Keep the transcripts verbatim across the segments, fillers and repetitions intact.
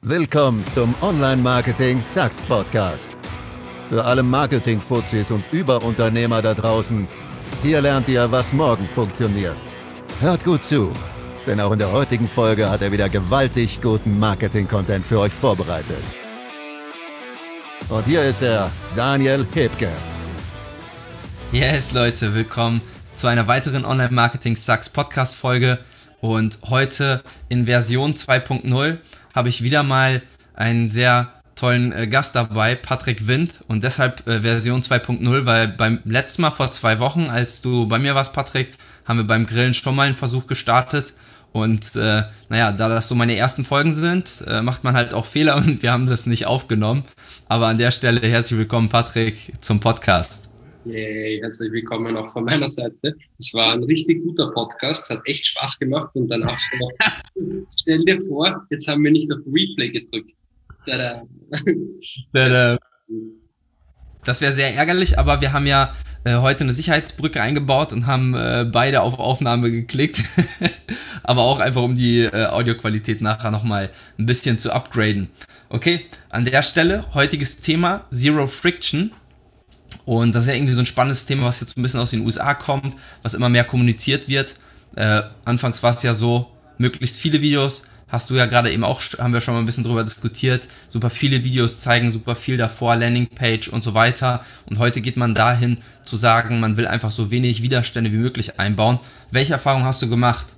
Willkommen zum Online-Marketing-Sucks-Podcast. Für alle Marketing-Fuzis und Überunternehmer da draußen, hier lernt ihr, was morgen funktioniert. Hört gut zu, denn auch in der heutigen Folge hat er wieder gewaltig guten Marketing-Content für euch vorbereitet. Und hier ist er, Daniel Hebke. Yes, Leute, willkommen zu einer weiteren Online-Marketing-Sucks-Podcast-Folge. Und heute in Version zwei Punkt null habe ich wieder mal einen sehr tollen äh, Gast dabei, Patrick Wind. Und deshalb äh, Version zwei Punkt null, weil beim letzten Mal vor zwei Wochen, als du bei mir warst, Patrick, haben wir beim Grillen schon mal einen Versuch gestartet. Und äh, naja, da das so meine ersten Folgen sind, äh, macht man halt auch Fehler und wir haben das nicht aufgenommen. Aber an der Stelle herzlich willkommen, Patrick, zum Podcast. Yay, herzlich willkommen auch von meiner Seite. Es war ein richtig guter Podcast, hat echt Spaß gemacht und danach so, stell dir vor, jetzt haben wir nicht auf Replay gedrückt. Tada. Tada. Das wäre sehr ärgerlich, aber wir haben ja äh, heute eine Sicherheitsbrücke eingebaut und haben äh, beide auf Aufnahme geklickt. Aber auch einfach, um die äh, Audioqualität nachher nochmal ein bisschen zu upgraden. Okay, an der Stelle, heutiges Thema, Zero Friction. Und das ist ja irgendwie so ein spannendes Thema, was jetzt ein bisschen aus den U S A kommt, was immer mehr kommuniziert wird. Äh, anfangs war es ja so, möglichst viele Videos, hast du ja gerade eben auch, haben wir schon mal ein bisschen drüber diskutiert, super viele Videos zeigen super viel davor, Landingpage und so weiter. Und heute geht man dahin zu sagen, man will einfach so wenig Widerstände wie möglich einbauen. Welche Erfahrung hast du gemacht?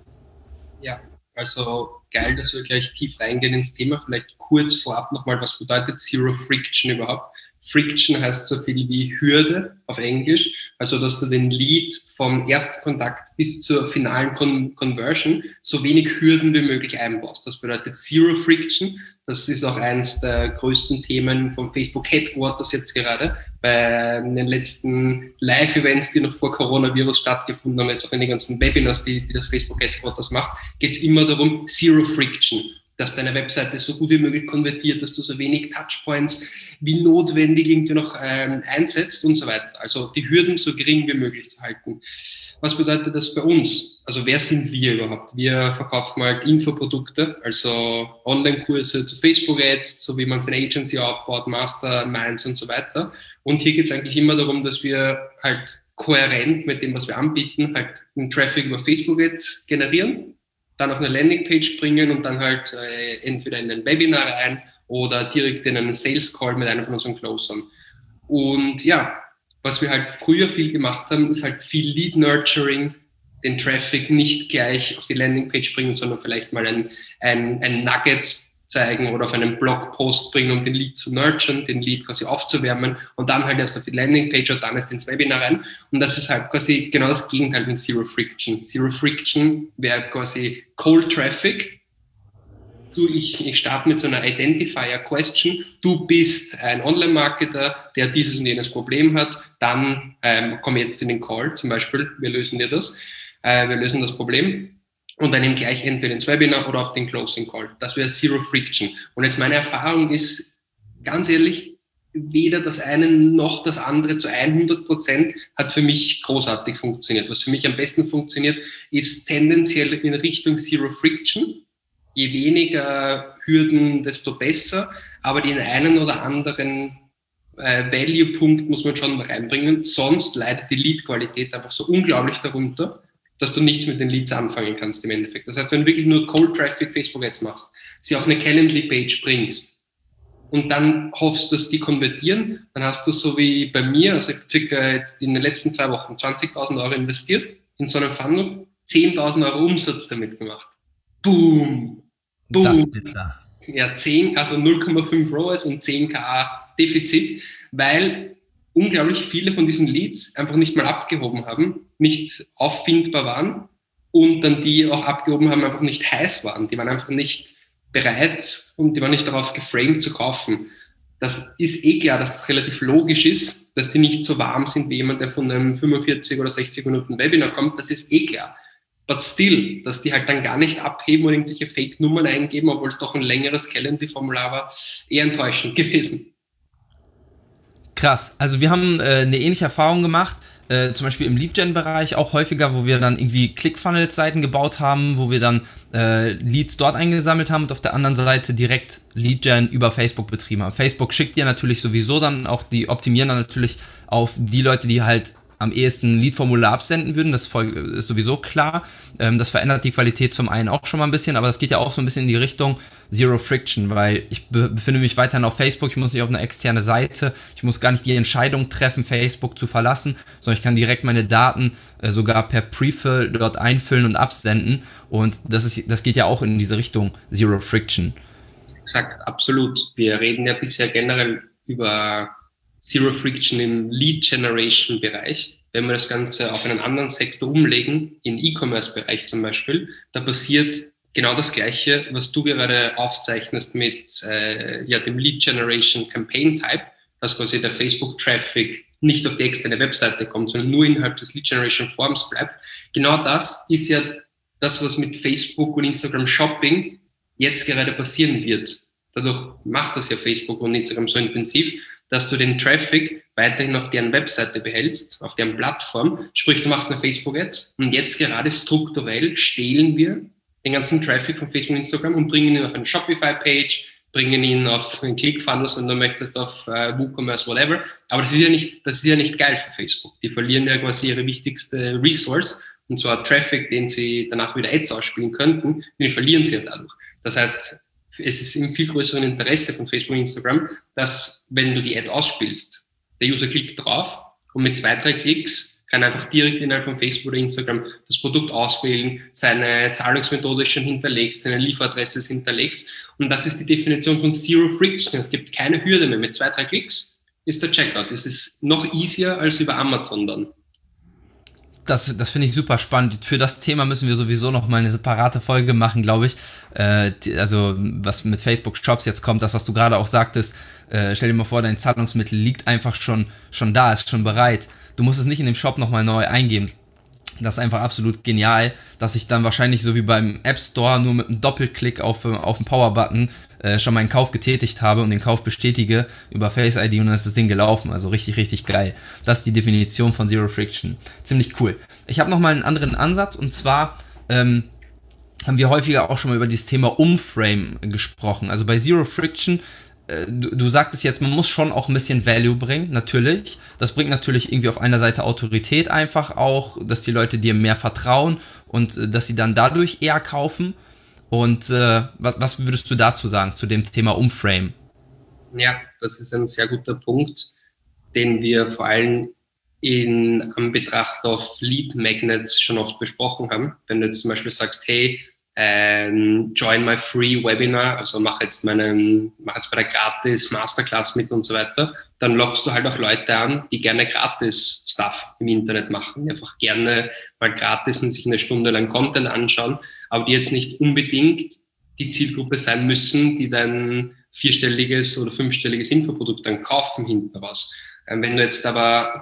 Ja, also geil, dass wir gleich tief reingehen ins Thema. Vielleicht kurz vorab nochmal, was bedeutet Zero Friction überhaupt? Friction heißt so viel wie Hürde auf Englisch, also dass du den Lead vom ersten Kontakt bis zur finalen Con- Conversion so wenig Hürden wie möglich einbaust. Das bedeutet Zero Friction. Das ist auch eins der größten Themen vom Facebook Headquarters jetzt gerade. Bei den letzten Live-Events, die noch vor Coronavirus stattgefunden haben, jetzt auch in den ganzen Webinars, die, die das Facebook Headquarters macht, geht es immer darum, Zero Friction. Dass deine Webseite so gut wie möglich konvertiert, dass du so wenig Touchpoints wie notwendig irgendwie noch ähm, einsetzt und so weiter. Also die Hürden so gering wie möglich zu halten. Was bedeutet das bei uns? Also wer sind wir überhaupt? Wir verkaufen halt Infoprodukte, also Online-Kurse zu Facebook-Ads, so wie man seine Agency aufbaut, Masterminds und so weiter. Und hier geht es eigentlich immer darum, dass wir halt kohärent mit dem, was wir anbieten, halt einen Traffic über Facebook-Ads generieren, dann auf eine Landingpage bringen und dann halt äh, entweder in ein Webinar rein oder direkt in einen Sales Call mit einer von unseren Closern. Und ja, was wir halt früher viel gemacht haben, ist halt viel Lead Nurturing, den Traffic nicht gleich auf die Landingpage bringen, sondern vielleicht mal ein, ein, ein Nugget zeigen oder auf einen Blogpost bringen, um den Lead zu nurturen, den Lead quasi aufzuwärmen und dann halt erst auf die Landingpage und dann erst ins Webinar rein. Und das ist halt quasi genau das Gegenteil von Zero Friction. Zero Friction wäre quasi Cold Traffic. Du, ich, ich starte mit so einer Identifier Question. Du bist ein Online-Marketer, der dieses und jenes Problem hat. Dann ähm, komm jetzt in den Call, zum Beispiel, wir lösen dir das. Äh, wir lösen das Problem. Und dann eben gleich entweder ins Webinar oder auf den Closing Call. Das wäre Zero Friction. Und jetzt meine Erfahrung ist, ganz ehrlich, weder das eine noch das andere zu hundert Prozent hat für mich großartig funktioniert. Was für mich am besten funktioniert, ist tendenziell in Richtung Zero Friction. Je weniger Hürden, desto besser. Aber den einen oder anderen äh, Value-Punkt muss man schon reinbringen. Sonst leidet die Lead-Qualität einfach so unglaublich darunter, dass du nichts mit den Leads anfangen kannst im Endeffekt. Das heißt, wenn du wirklich nur Cold Traffic Facebook Ads machst, sie auf eine Calendly-Page bringst und dann hoffst, dass die konvertieren, dann hast du so wie bei mir, also circa jetzt in den letzten zwei Wochen zwanzigtausend Euro investiert in so einen Funnel, zehntausend Euro Umsatz damit gemacht. Boom! Boom! Das ist bitter. Ja, zehn, also null Komma fünf R O A S und zehn K Defizit, weil unglaublich viele von diesen Leads einfach nicht mal abgehoben haben, nicht auffindbar waren und dann die auch abgehoben haben, einfach nicht heiß waren. Die waren einfach nicht bereit und die waren nicht darauf geframed zu kaufen. Das ist eh klar, dass es relativ logisch ist, dass die nicht so warm sind wie jemand, der von einem fünfundvierzig oder sechzig Minuten Webinar kommt. Das ist eh klar. But still, dass die halt dann gar nicht abheben und irgendwelche Fake-Nummern eingeben, obwohl es doch ein längeres Calendly-Formular war, eher enttäuschend gewesen. Krass, also wir haben äh, eine ähnliche Erfahrung gemacht, äh, zum Beispiel im Lead-Gen-Bereich auch häufiger, wo wir dann irgendwie ClickFunnels-Seiten gebaut haben, wo wir dann äh, Leads dort eingesammelt haben und auf der anderen Seite direkt Lead-Gen über Facebook betrieben haben. Facebook schickt dir natürlich sowieso dann auch, die optimieren dann natürlich auf die Leute, die halt am ehesten ein Lead-Formular absenden würden, das ist sowieso klar. Das verändert die Qualität zum einen auch schon mal ein bisschen, aber das geht ja auch so ein bisschen in die Richtung Zero Friction, weil ich befinde mich weiterhin auf Facebook, ich muss nicht auf eine externe Seite, ich muss gar nicht die Entscheidung treffen, Facebook zu verlassen, sondern ich kann direkt meine Daten sogar per Prefill dort einfüllen und absenden, und das ist, das geht ja auch in diese Richtung Zero Friction. Exakt, absolut. Wir reden ja bisher generell über Zero Friction im Lead-Generation-Bereich. Wenn wir das Ganze auf einen anderen Sektor umlegen, im E-Commerce-Bereich zum Beispiel, da passiert genau das Gleiche, was du gerade aufzeichnest mit äh, ja, dem Lead-Generation-Campaign-Type, dass quasi der Facebook-Traffic nicht auf die externe Webseite kommt, sondern nur innerhalb des Lead-Generation-Forms bleibt. Genau das ist ja das, was mit Facebook und Instagram Shopping jetzt gerade passieren wird. Dadurch macht das ja Facebook und Instagram so intensiv, dass du den Traffic weiterhin auf deren Webseite behältst, auf deren Plattform, sprich du machst eine Facebook-Ad, und jetzt gerade strukturell stehlen wir den ganzen Traffic von Facebook und Instagram und bringen ihn auf eine Shopify-Page, bringen ihn auf einen ClickFunnels, wenn du möchtest, auf äh, WooCommerce, whatever. Aber das ist ja nicht, das ist ja nicht geil für Facebook. Die verlieren ja quasi ihre wichtigste Resource, und zwar Traffic, den sie danach wieder Ads ausspielen könnten, und die verlieren sie ja dadurch. Das heißt, es ist im viel größeren Interesse von Facebook und Instagram, dass, wenn du die Ad ausspielst, der User klickt drauf und mit zwei, drei Klicks kann er einfach direkt innerhalb von Facebook oder Instagram das Produkt auswählen, seine Zahlungsmethode ist schon hinterlegt, seine Lieferadresse ist hinterlegt, und das ist die Definition von Zero Friction. Es gibt keine Hürde mehr. Mit zwei, drei Klicks ist der Checkout. Es ist noch easier als über Amazon dann. Das, das finde ich super spannend. Für das Thema müssen wir sowieso noch mal eine separate Folge machen, glaube ich. Äh, die, also was mit Facebook Shops jetzt kommt, das, was du gerade auch sagtest, äh, stell dir mal vor, dein Zahlungsmittel liegt einfach schon, schon da, ist schon bereit. Du musst es nicht in dem Shop nochmal neu eingeben. Das ist einfach absolut genial, dass ich dann wahrscheinlich so wie beim App Store nur mit einem Doppelklick auf, auf den Power-Button äh, schon meinen Kauf getätigt habe und den Kauf bestätige über Face I D, und dann ist das Ding gelaufen. Also richtig, richtig geil. Das ist die Definition von Zero Friction. Ziemlich cool. Ich habe nochmal einen anderen Ansatz, und zwar ähm, haben wir häufiger auch schon mal über dieses Thema Umframe gesprochen. Also bei Zero Friction, äh, du, du sagtest jetzt, man muss schon auch ein bisschen Value bringen, natürlich. Das bringt natürlich irgendwie auf einer Seite Autorität einfach auch, dass die Leute dir mehr vertrauen und äh, dass sie dann dadurch eher kaufen. Und äh, was, was würdest du dazu sagen, zu dem Thema Umframe? Ja, das ist ein sehr guter Punkt, den wir vor allem in Anbetracht auf Lead Magnets schon oft besprochen haben. Wenn du jetzt zum Beispiel sagst, hey, ähm, join my free Webinar, also mach jetzt meinen, mach jetzt bei der gratis Masterclass mit und so weiter, dann lockst du halt auch Leute an, die gerne gratis Stuff im Internet machen, die einfach gerne mal gratis und sich eine Stunde lang Content anschauen, aber die jetzt nicht unbedingt die Zielgruppe sein müssen, die dein vierstelliges oder fünfstelliges Infoprodukt dann kaufen hinten raus. Ähm, wenn du jetzt aber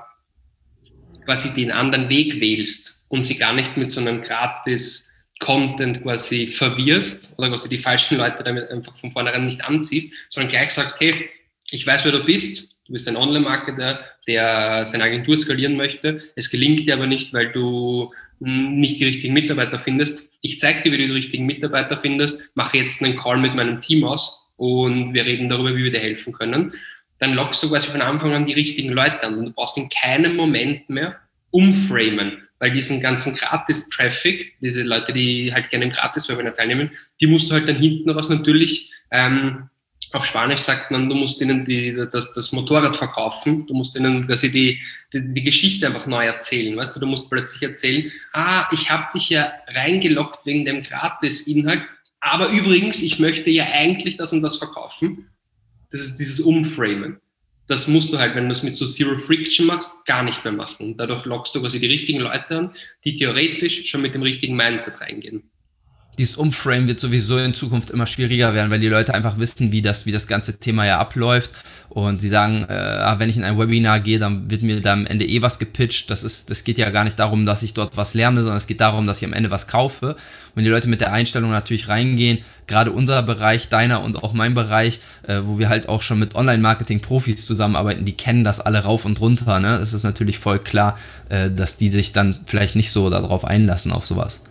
quasi den anderen Weg wählst und sie gar nicht mit so einem gratis Content quasi verwirrst oder quasi die falschen Leute damit einfach von vornherein nicht anziehst, sondern gleich sagst, hey, ich weiß, wer du bist, du bist ein Online-Marketer, der seine Agentur skalieren möchte, es gelingt dir aber nicht, weil du nicht die richtigen Mitarbeiter findest. Ich zeige dir, wie du die richtigen Mitarbeiter findest, mache jetzt einen Call mit meinem Team aus und wir reden darüber, wie wir dir helfen können. Dann lockst du quasi von Anfang an die richtigen Leute an und du brauchst in keinem Moment mehr umframen, weil diesen ganzen Gratis-Traffic, diese Leute, die halt gerne im Gratis-Webinar teilnehmen, die musst du halt dann hinten raus natürlich, ähm, auf Spanisch sagt man, du musst ihnen die, das, das Motorrad verkaufen, du musst ihnen quasi die, die, die Geschichte einfach neu erzählen, weißt du, du musst plötzlich erzählen, ah, ich habe dich ja reingeloggt wegen dem Gratis-Inhalt, aber übrigens, ich möchte ja eigentlich das und das verkaufen. Das ist dieses Umframen. Das musst du halt, wenn du es mit so Zero Friction machst, gar nicht mehr machen. Dadurch lockst du quasi die richtigen Leute an, die theoretisch schon mit dem richtigen Mindset reingehen. Dieses Umframe wird sowieso in Zukunft immer schwieriger werden, weil die Leute einfach wissen, wie das, wie das ganze Thema ja abläuft. Und sie sagen, äh, wenn ich in ein Webinar gehe, dann wird mir da am Ende eh was gepitcht. Das ist, das geht ja gar nicht darum, dass ich dort was lerne, sondern es geht darum, dass ich am Ende was kaufe. Und wenn die Leute mit der Einstellung natürlich reingehen, gerade unser Bereich, deiner und auch mein Bereich, äh, wo wir halt auch schon mit Online-Marketing-Profis zusammenarbeiten, die kennen das alle rauf und runter, ne? Es ist natürlich voll klar, äh, dass die sich dann vielleicht nicht so darauf einlassen, auf sowas.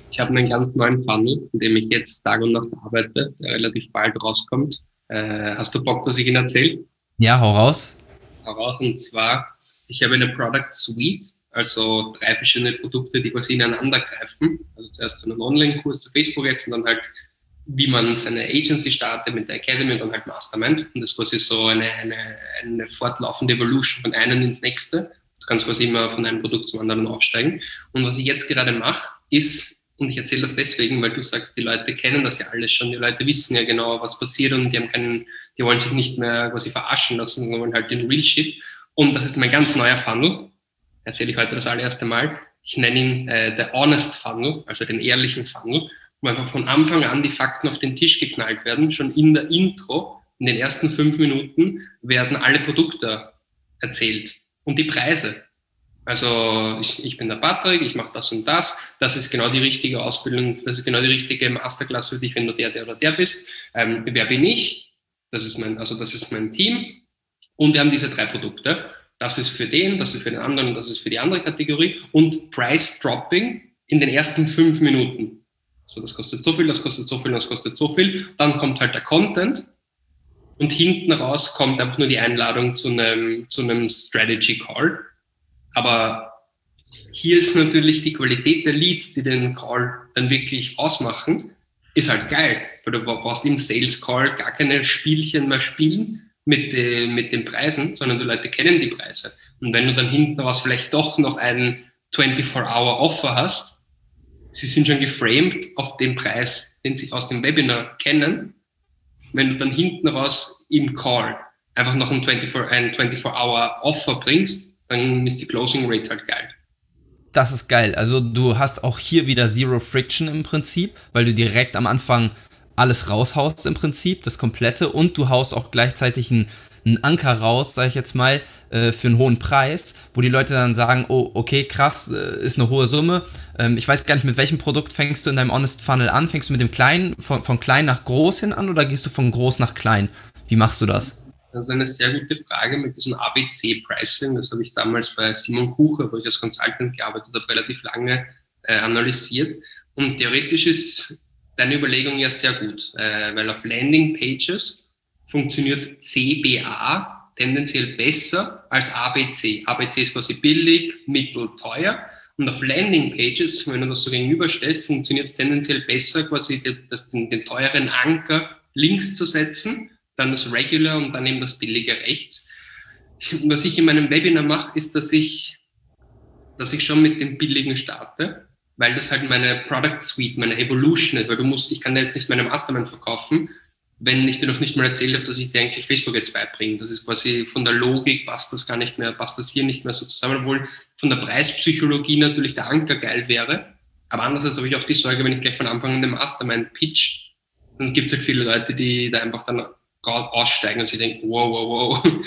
Ich habe einen ganz neuen Funnel, in dem ich jetzt Tag und Nacht arbeite, der relativ bald rauskommt. Äh, hast du Bock, dass ich ihn erzähle? Ja, hau raus. Heraus. Und zwar, ich habe eine Product Suite, also drei verschiedene Produkte, die quasi ineinander greifen. Also zuerst so einen Online-Kurs zu Facebook jetzt und dann halt, wie man seine Agency startet mit der Academy und dann halt Mastermind. Und das ist quasi so eine, eine, eine fortlaufende Evolution von einem ins nächste. Du kannst quasi immer von einem Produkt zum anderen aufsteigen. Und was ich jetzt gerade mache, ist, und ich erzähle das deswegen, weil du sagst, die Leute kennen das ja alles schon, die Leute wissen ja genau, was passiert und die haben keinen, die wollen sich nicht mehr quasi verarschen lassen, sondern wollen halt den Real Shit. Und das ist mein ganz neuer Funnel. Erzähle ich heute das allererste Mal. Ich nenne ihn äh, der Honest Funnel, also den ehrlichen Funnel, wo einfach von Anfang an die Fakten auf den Tisch geknallt werden. Schon in der Intro, in den ersten fünf Minuten, werden alle Produkte erzählt und die Preise. Also ich, ich bin der Patrick, ich mache das und das. Das ist genau die richtige Ausbildung, das ist genau die richtige Masterclass für dich, wenn du der, der oder der bist. Ähm, wer bin ich? Das ist mein, also das ist mein Team. Und wir haben diese drei Produkte. Das ist für den, das ist für den anderen, das ist für die andere Kategorie. Und Price Dropping in den ersten fünf Minuten. So, das kostet so viel, das kostet so viel, das kostet so viel. Dann kommt halt der Content und hinten raus kommt einfach nur die Einladung zu einem, zu einem Strategy Call. Aber hier ist natürlich die Qualität der Leads, die den Call dann wirklich ausmachen, ist halt geil, weil du brauchst im Sales Call gar keine Spielchen mehr spielen mit, de, mit den Preisen, sondern die Leute kennen die Preise. Und wenn du dann hinten raus vielleicht doch noch einen vierundzwanzig Hour Offer hast, sie sind schon geframed auf den Preis, den sie aus dem Webinar kennen. Wenn du dann hinten raus im Call einfach noch einen vierundzwanzig Hour Offer bringst, dann ist die Closing Rate halt geil. Das ist geil. Also du hast auch hier wieder Zero Friction im Prinzip, weil du direkt am Anfang alles raushaust im Prinzip, das Komplette, und du haust auch gleichzeitig einen, einen Anker raus, sage ich jetzt mal, äh, für einen hohen Preis, wo die Leute dann sagen, oh, okay, krass, äh, ist eine hohe Summe. Ähm, ich weiß gar nicht, mit welchem Produkt fängst du in deinem Honest Funnel an? Fängst du mit dem kleinen, von, von klein nach groß hin an oder gehst du von groß nach klein? Wie machst du das? Das ist eine sehr gute Frage mit diesem A B C-Pricing. Das habe ich damals bei Simon Kucher, wo ich als Consultant gearbeitet habe, relativ lange äh, analysiert. Und theoretisch ist deine Überlegung ja sehr gut, äh, weil auf Landing-Pages funktioniert C B A tendenziell besser als A B C. A B C ist quasi billig, mittel, teuer. Und auf Landing-Pages, wenn du das so gegenüberstellst, funktioniert es tendenziell besser, quasi das, den, den teuren Anker links zu setzen, dann das Regular und dann eben das Billige rechts. Was ich in meinem Webinar mache, ist, dass ich, dass ich schon mit dem Billigen starte, weil das halt meine Product Suite, meine Evolution ist, weil du musst, ich kann dir jetzt nicht meine Mastermind verkaufen, wenn ich dir noch nicht mal erzählt habe, dass ich dir eigentlich Facebook jetzt beibringe. Das ist quasi von der Logik, passt das gar nicht mehr, passt das hier nicht mehr so zusammen, obwohl von der Preispsychologie natürlich der Anker geil wäre. Aber andererseits habe ich auch die Sorge, wenn ich gleich von Anfang an den Mastermind pitch, dann gibt es halt viele Leute, die da einfach dann aussteigen und sie denken, wow, wow, wow,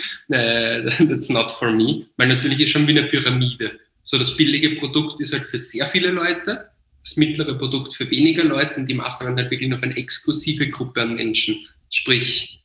that's not for me. Weil natürlich ist schon wie eine Pyramide. So, das billige Produkt ist halt für sehr viele Leute, das mittlere Produkt für weniger Leute und die Mastermind halt wirklich nur für eine exklusive Gruppe an Menschen. Sprich,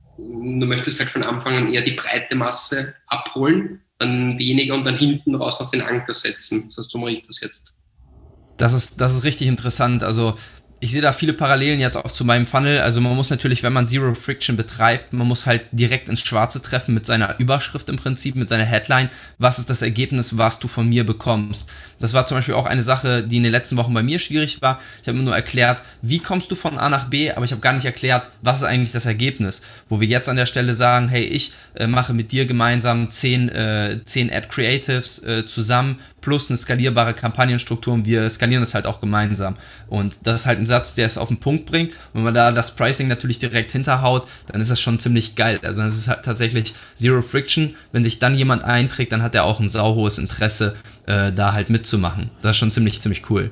du möchtest halt von Anfang an eher die breite Masse abholen, dann weniger und dann hinten raus noch den Anker setzen. Das heißt, so mache ich das jetzt. Das ist, das ist richtig interessant. Also ich sehe da viele Parallelen jetzt auch zu meinem Funnel. Also man muss natürlich, wenn man Zero Friction betreibt, man muss halt direkt ins Schwarze treffen mit seiner Überschrift im Prinzip, mit seiner Headline. Was ist das Ergebnis, was du von mir bekommst? Das war zum Beispiel auch eine Sache, die in den letzten Wochen bei mir schwierig war. Ich habe nur erklärt, wie kommst du von A nach B, aber ich habe gar nicht erklärt, was ist eigentlich das Ergebnis. Wo wir jetzt an der Stelle sagen, hey, ich äh, mache mit dir gemeinsam zehn, äh, zehn Ad Creatives äh, zusammen, plus eine skalierbare Kampagnenstruktur und wir skalieren das halt auch gemeinsam. Und das ist halt ein Satz, der es auf den Punkt bringt. Wenn man da das Pricing natürlich direkt hinterhaut, dann ist das schon ziemlich geil. Also das ist halt tatsächlich Zero Friction. Wenn sich dann jemand einträgt, dann hat er auch ein sauhohes Interesse, äh, da halt mitzumachen. Das ist schon ziemlich, ziemlich cool.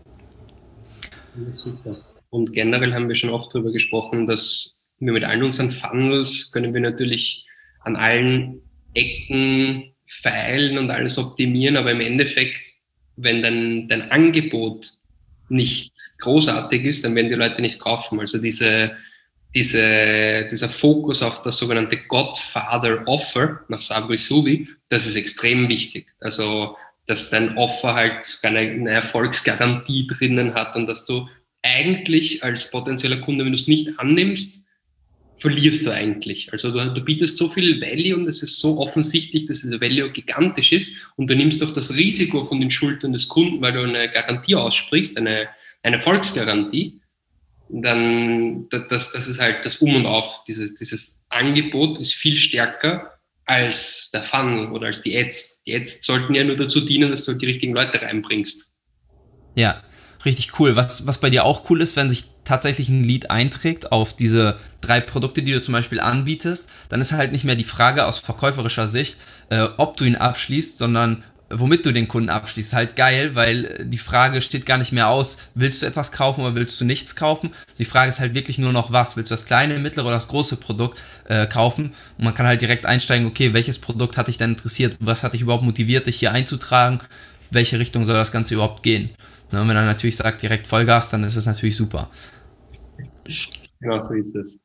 Super. Und generell haben wir schon oft darüber gesprochen, dass wir mit allen unseren Funnels können wir natürlich an allen Ecken feilen und alles optimieren, aber im Endeffekt, wenn dein, dein Angebot nicht großartig ist, dann werden die Leute nicht kaufen. Also diese, diese, dieser Fokus auf das sogenannte Godfather Offer nach Sabri Suby, das ist extrem wichtig. Also dass dein Offer halt sogar eine, eine Erfolgsgarantie drinnen hat und dass du eigentlich als potenzieller Kunde, wenn du es nicht annimmst, verlierst du eigentlich. Also du, du bietest so viel Value und es ist so offensichtlich, dass dieser Value gigantisch ist und du nimmst doch das Risiko von den Schultern des Kunden, weil du eine Garantie aussprichst, eine, eine Erfolgsgarantie, dann das, das ist halt das Um und Auf. Dieses, dieses Angebot ist viel stärker als der Funnel oder als die Ads. Die Ads sollten ja nur dazu dienen, dass du die richtigen Leute reinbringst. Ja, richtig cool. Was, was bei dir auch cool ist, wenn sich tatsächlich ein Lead einträgt auf diese drei Produkte, die du zum Beispiel anbietest, dann ist halt nicht mehr die Frage aus verkäuferischer Sicht, äh, ob du ihn abschließt, sondern womit du den Kunden abschließt. Halt geil, weil die Frage steht gar nicht mehr aus, willst du etwas kaufen oder willst du nichts kaufen? Die Frage ist halt wirklich nur noch was. Willst du das kleine, mittlere oder das große Produkt äh, kaufen? Und man kann halt direkt einsteigen, okay, welches Produkt hat dich denn interessiert? Was hat dich überhaupt motiviert, dich hier einzutragen? Welche Richtung soll das Ganze überhaupt gehen? Und wenn man dann natürlich sagt, direkt Vollgas, dann ist es natürlich super. Genau so ist es.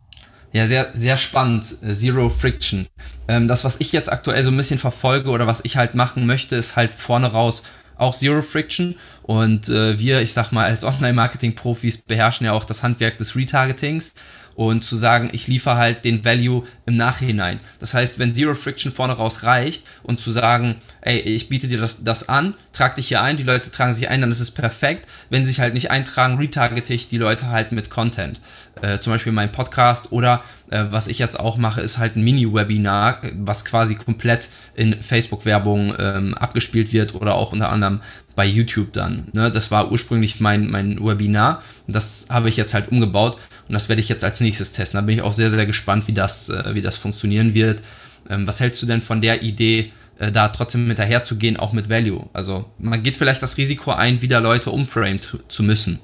Ja, sehr, sehr spannend. Zero Friction. Ähm, das, was ich jetzt aktuell so ein bisschen verfolge oder was ich halt machen möchte, ist halt vorne raus auch Zero Friction. Und äh, wir, ich sag mal, als Online-Marketing-Profis beherrschen ja auch das Handwerk des Retargetings. Und zu sagen, ich liefere halt den Value im Nachhinein. Das heißt, wenn Zero Friction vorne raus reicht und zu sagen, ey, ich biete dir das, das an, trag dich hier ein, die Leute tragen sich ein, dann ist es perfekt. Wenn sie sich halt nicht eintragen, retargete ich die Leute halt mit Content. Äh, zum Beispiel mein Podcast oder äh, was ich jetzt auch mache, ist halt ein Mini-Webinar, was quasi komplett in Facebook-Werbung ähm, abgespielt wird oder auch unter anderem bei YouTube dann. Ne? Das war ursprünglich mein, mein Webinar und das habe ich jetzt halt umgebaut und das werde ich jetzt als nächstes testen. Da bin ich auch sehr, sehr gespannt, wie das, äh, wie das funktionieren wird. Ähm, was hältst du denn von der Idee, äh, da trotzdem hinterher zu gehen, auch mit Value? Also man geht vielleicht das Risiko ein, wieder Leute umframen zu, zu müssen.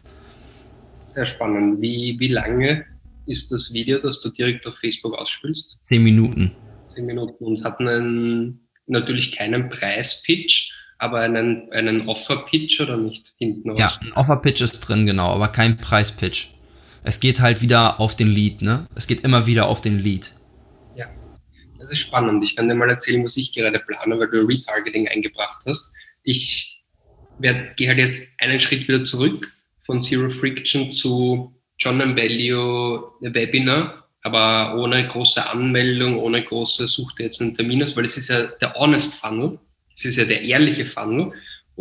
Sehr spannend. Wie, wie lange ist das Video, das du direkt auf Facebook ausspielst? Zehn Minuten. Zehn Minuten und hat einen, natürlich keinen Preispitch, aber einen, einen Offer-Pitch oder nicht hinten raus? Ja, ein Offer-Pitch ist drin, genau, aber kein Preis-Pitch. Es geht halt wieder auf den Lead, ne? Es geht immer wieder auf den Lead. Ja, das ist spannend. Ich kann dir mal erzählen, was ich gerade plane, weil du Retargeting eingebracht hast. Ich werde, gehe halt jetzt einen Schritt wieder zurück von Zero Friction zu John and Value Webinar, aber ohne große Anmeldung, ohne große Such dir jetzt einen Termin aus, weil es ist ja der Honest Funnel, es ist ja der ehrliche Funnel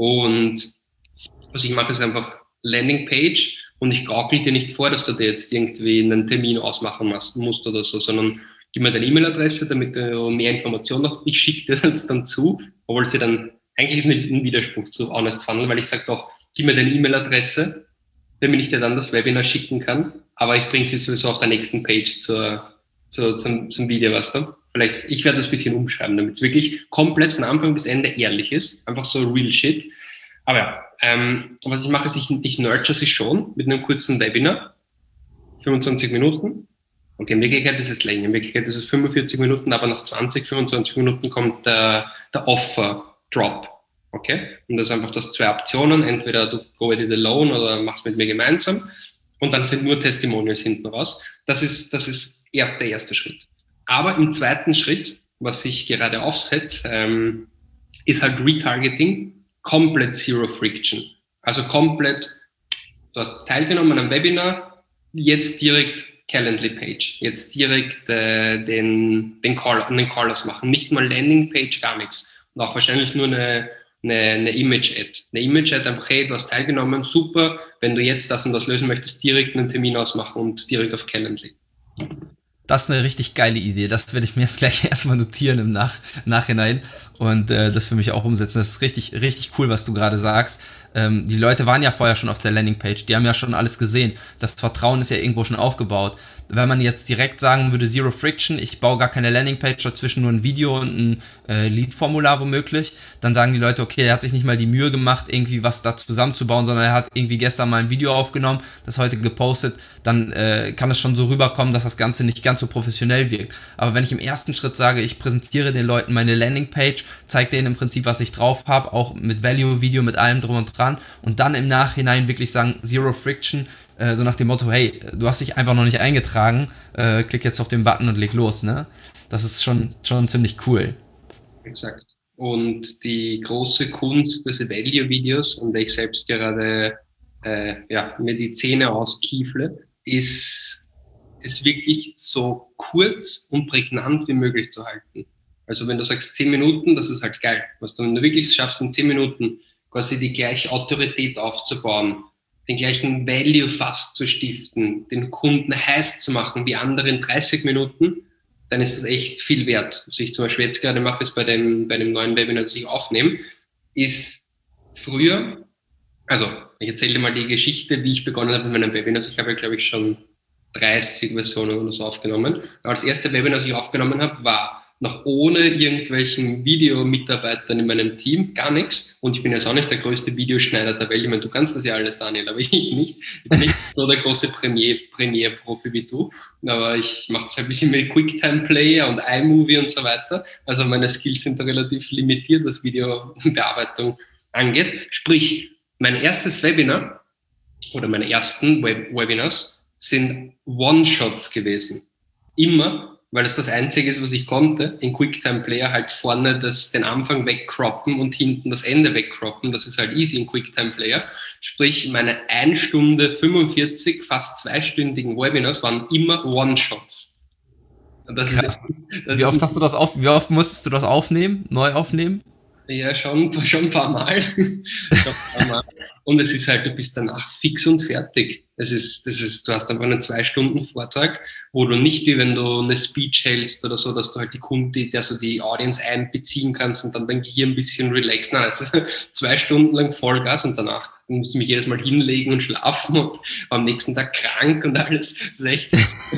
und was ich mache, ist einfach Landingpage und ich gaukel dir nicht vor, dass du dir jetzt irgendwie einen Termin ausmachen musst oder so, sondern gib mir deine E-Mail-Adresse, damit du mehr Informationen hast. Ich schicke dir das dann zu, obwohl sie dann, eigentlich ist nicht ein Widerspruch zu Honest Funnel, weil ich sage doch, gib mir deine E-Mail-Adresse, damit ich dir dann das Webinar schicken kann, aber ich bringe es jetzt sowieso auf der nächsten Page zur, zur, zum, zum Video, weißt du? Vielleicht, ich werde das ein bisschen umschreiben, damit es wirklich komplett von Anfang bis Ende ehrlich ist, einfach so real shit. Aber ja, ähm, was ich mache, ist, ich, ich nurture sie schon mit einem kurzen Webinar, fünfundzwanzig Minuten. Okay, in Wirklichkeit ist es länger, in Wirklichkeit ist es fünfundvierzig Minuten, aber nach zwanzig, fünfundzwanzig Minuten kommt der, der Offer-Drop. Okay? Und das ist einfach das zwei Optionen, entweder du go it alone oder machst mit mir gemeinsam und dann sind nur Testimonials hinten raus. Das ist, das ist erst der erste Schritt. Aber im zweiten Schritt, was ich gerade aufsetze, ähm, ist halt Retargeting, komplett Zero Friction. Also komplett, du hast teilgenommen am Webinar, jetzt direkt Calendly-Page, jetzt direkt äh, den, den Call, den Call ausmachen, nicht mal Landing-Page, gar nichts. Und auch wahrscheinlich nur eine eine, eine Image-Ad. Eine Image-Ad einfach, hey, du hast teilgenommen, super, wenn du jetzt das und das lösen möchtest, direkt einen Termin ausmachen und direkt auf Calendly. Das ist eine richtig geile Idee. Das werde ich mir jetzt gleich erstmal notieren im Nach Nachhinein und äh, das für mich auch umsetzen. Das ist richtig, richtig cool, was du gerade sagst. Ähm, die Leute waren ja vorher schon auf der Landingpage, die haben ja schon alles gesehen. Das Vertrauen ist ja irgendwo schon aufgebaut. Wenn man jetzt direkt sagen würde, Zero Friction, ich baue gar keine Landingpage, dazwischen nur ein Video und ein äh, Lead-Formular womöglich, dann sagen die Leute, okay, er hat sich nicht mal die Mühe gemacht, irgendwie was da zusammenzubauen, sondern er hat irgendwie gestern mal ein Video aufgenommen, das heute gepostet, dann äh, kann es schon so rüberkommen, dass das Ganze nicht ganz so professionell wirkt. Aber wenn ich im ersten Schritt sage, ich präsentiere den Leuten meine Landingpage, zeige denen im Prinzip, was ich drauf habe, auch mit Value-Video, mit allem drum und dran und dann im Nachhinein wirklich sagen, Zero Friction, äh, so nach dem Motto, hey, du hast dich einfach noch nicht eingetragen, äh, klick jetzt auf den Button und leg los, ne? Das ist schon, schon ziemlich cool. Exakt. Und die große Kunst des Value-Videos, an der ich selbst gerade äh, ja, mir die Zähne auskiefle, ist es wirklich so kurz und prägnant wie möglich zu halten. Also wenn du sagst zehn Minuten, das ist halt geil. Was du, wenn du wirklich schaffst, in zehn Minuten quasi die gleiche Autorität aufzubauen, den gleichen Value fast zu stiften, den Kunden heiß zu machen wie andere in dreißig Minuten, dann ist das echt viel wert. Was ich zum Beispiel jetzt gerade mache, ist bei dem, bei dem neuen Webinar, das ich aufnehme, ist früher, also ich erzähle dir mal die Geschichte, wie ich begonnen habe mit meinem Webinar. Also ich habe ja, glaube ich, schon dreißig Versionen oder so aufgenommen. Aber das erste Webinar, das ich aufgenommen habe, war noch ohne irgendwelchen Videomitarbeitern in meinem Team, gar nichts. Und ich bin jetzt auch nicht der größte Videoschneider der Welt. Ich meine, du kannst das ja alles, Daniel, aber ich nicht. Ich bin nicht so der große Premiere, Premiere-Profi wie du. Aber ich mache das ein bisschen mit QuickTime-Player und iMovie und so weiter. Also meine Skills sind da relativ limitiert, was Videobearbeitung angeht. Sprich, mein erstes Webinar oder meine ersten Web Webinars sind One-Shots gewesen. Immer, weil es das Einzige ist, was ich konnte, in QuickTime-Player halt vorne das, den Anfang wegcroppen und hinten das Ende wegcroppen. Das ist halt easy in QuickTime-Player. Sprich, meine eine Stunde fünfundvierzig, fast zweistündigen Webinars waren immer One-Shots. Das ist, das wie oft hast du das auf, wie oft musstest du das aufnehmen, neu aufnehmen? Ja, schon, schon ein paar Mal. schon ein paar Mal. Und es ist halt, du bist danach fix und fertig. Es ist, das ist, du hast einfach einen zwei Stunden Vortrag, wo du nicht, wie wenn du eine Speech hältst oder so, dass du halt die Kunden, also die Audience einbeziehen kannst und dann dein Gehirn ein bisschen relaxen. Nein, es ist zwei Stunden lang Vollgas und danach musst du mich jedes Mal hinlegen und schlafen und am nächsten Tag krank und alles. Das ist echt,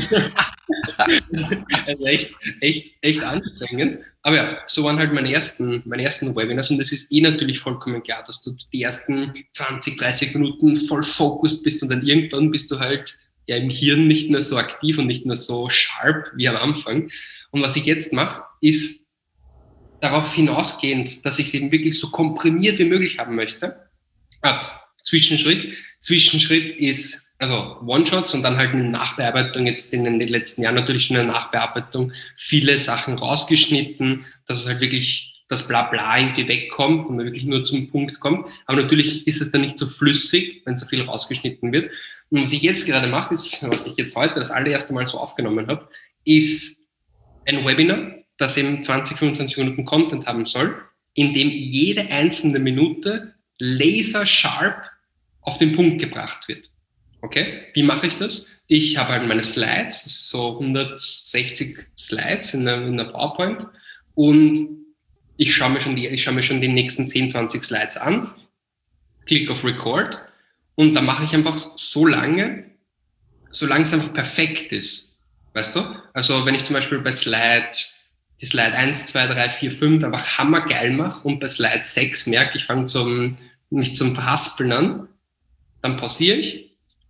das ist echt, echt, echt anstrengend. Aber ja, so waren halt meine ersten, meine ersten Webinars und es ist eh natürlich vollkommen klar, dass du die ersten zwanzig, dreißig Minuten voll focused bist und dann irgendwann bist du halt ja im Hirn nicht mehr so aktiv und nicht mehr so sharp wie am Anfang. Und was ich jetzt mache, ist darauf hinausgehend, dass ich es eben wirklich so komprimiert wie möglich haben möchte. Als Zwischenschritt. Zwischenschritt ist also One-Shots und dann halt eine Nachbearbeitung, jetzt in den letzten Jahren natürlich schon eine Nachbearbeitung, viele Sachen rausgeschnitten, dass es halt wirklich das Blabla irgendwie wegkommt und man wirklich nur zum Punkt kommt. Aber natürlich ist es dann nicht so flüssig, wenn so viel rausgeschnitten wird. Und was ich jetzt gerade mache, ist, was ich jetzt heute das allererste Mal so aufgenommen habe, ist ein Webinar, das eben zwanzig, fünfundzwanzig Minuten Content haben soll, in dem jede einzelne Minute laser sharp auf den Punkt gebracht wird. Okay, wie mache ich das? Ich habe halt meine Slides, das ist so hundertsechzig Slides in einer, in einer PowerPoint und ich schaue mir schon die, ich schaue mir schon die nächsten zehn, zwanzig Slides an, klick auf Record und dann mache ich einfach so lange, solange es einfach perfekt ist. Weißt du? Also wenn ich zum Beispiel bei Slide, die Slide eins, zwei, drei, vier, fünf einfach hammergeil mache und bei Slide sechs merke, ich fange zum, mich zum Verhaspeln an, dann pausiere ich.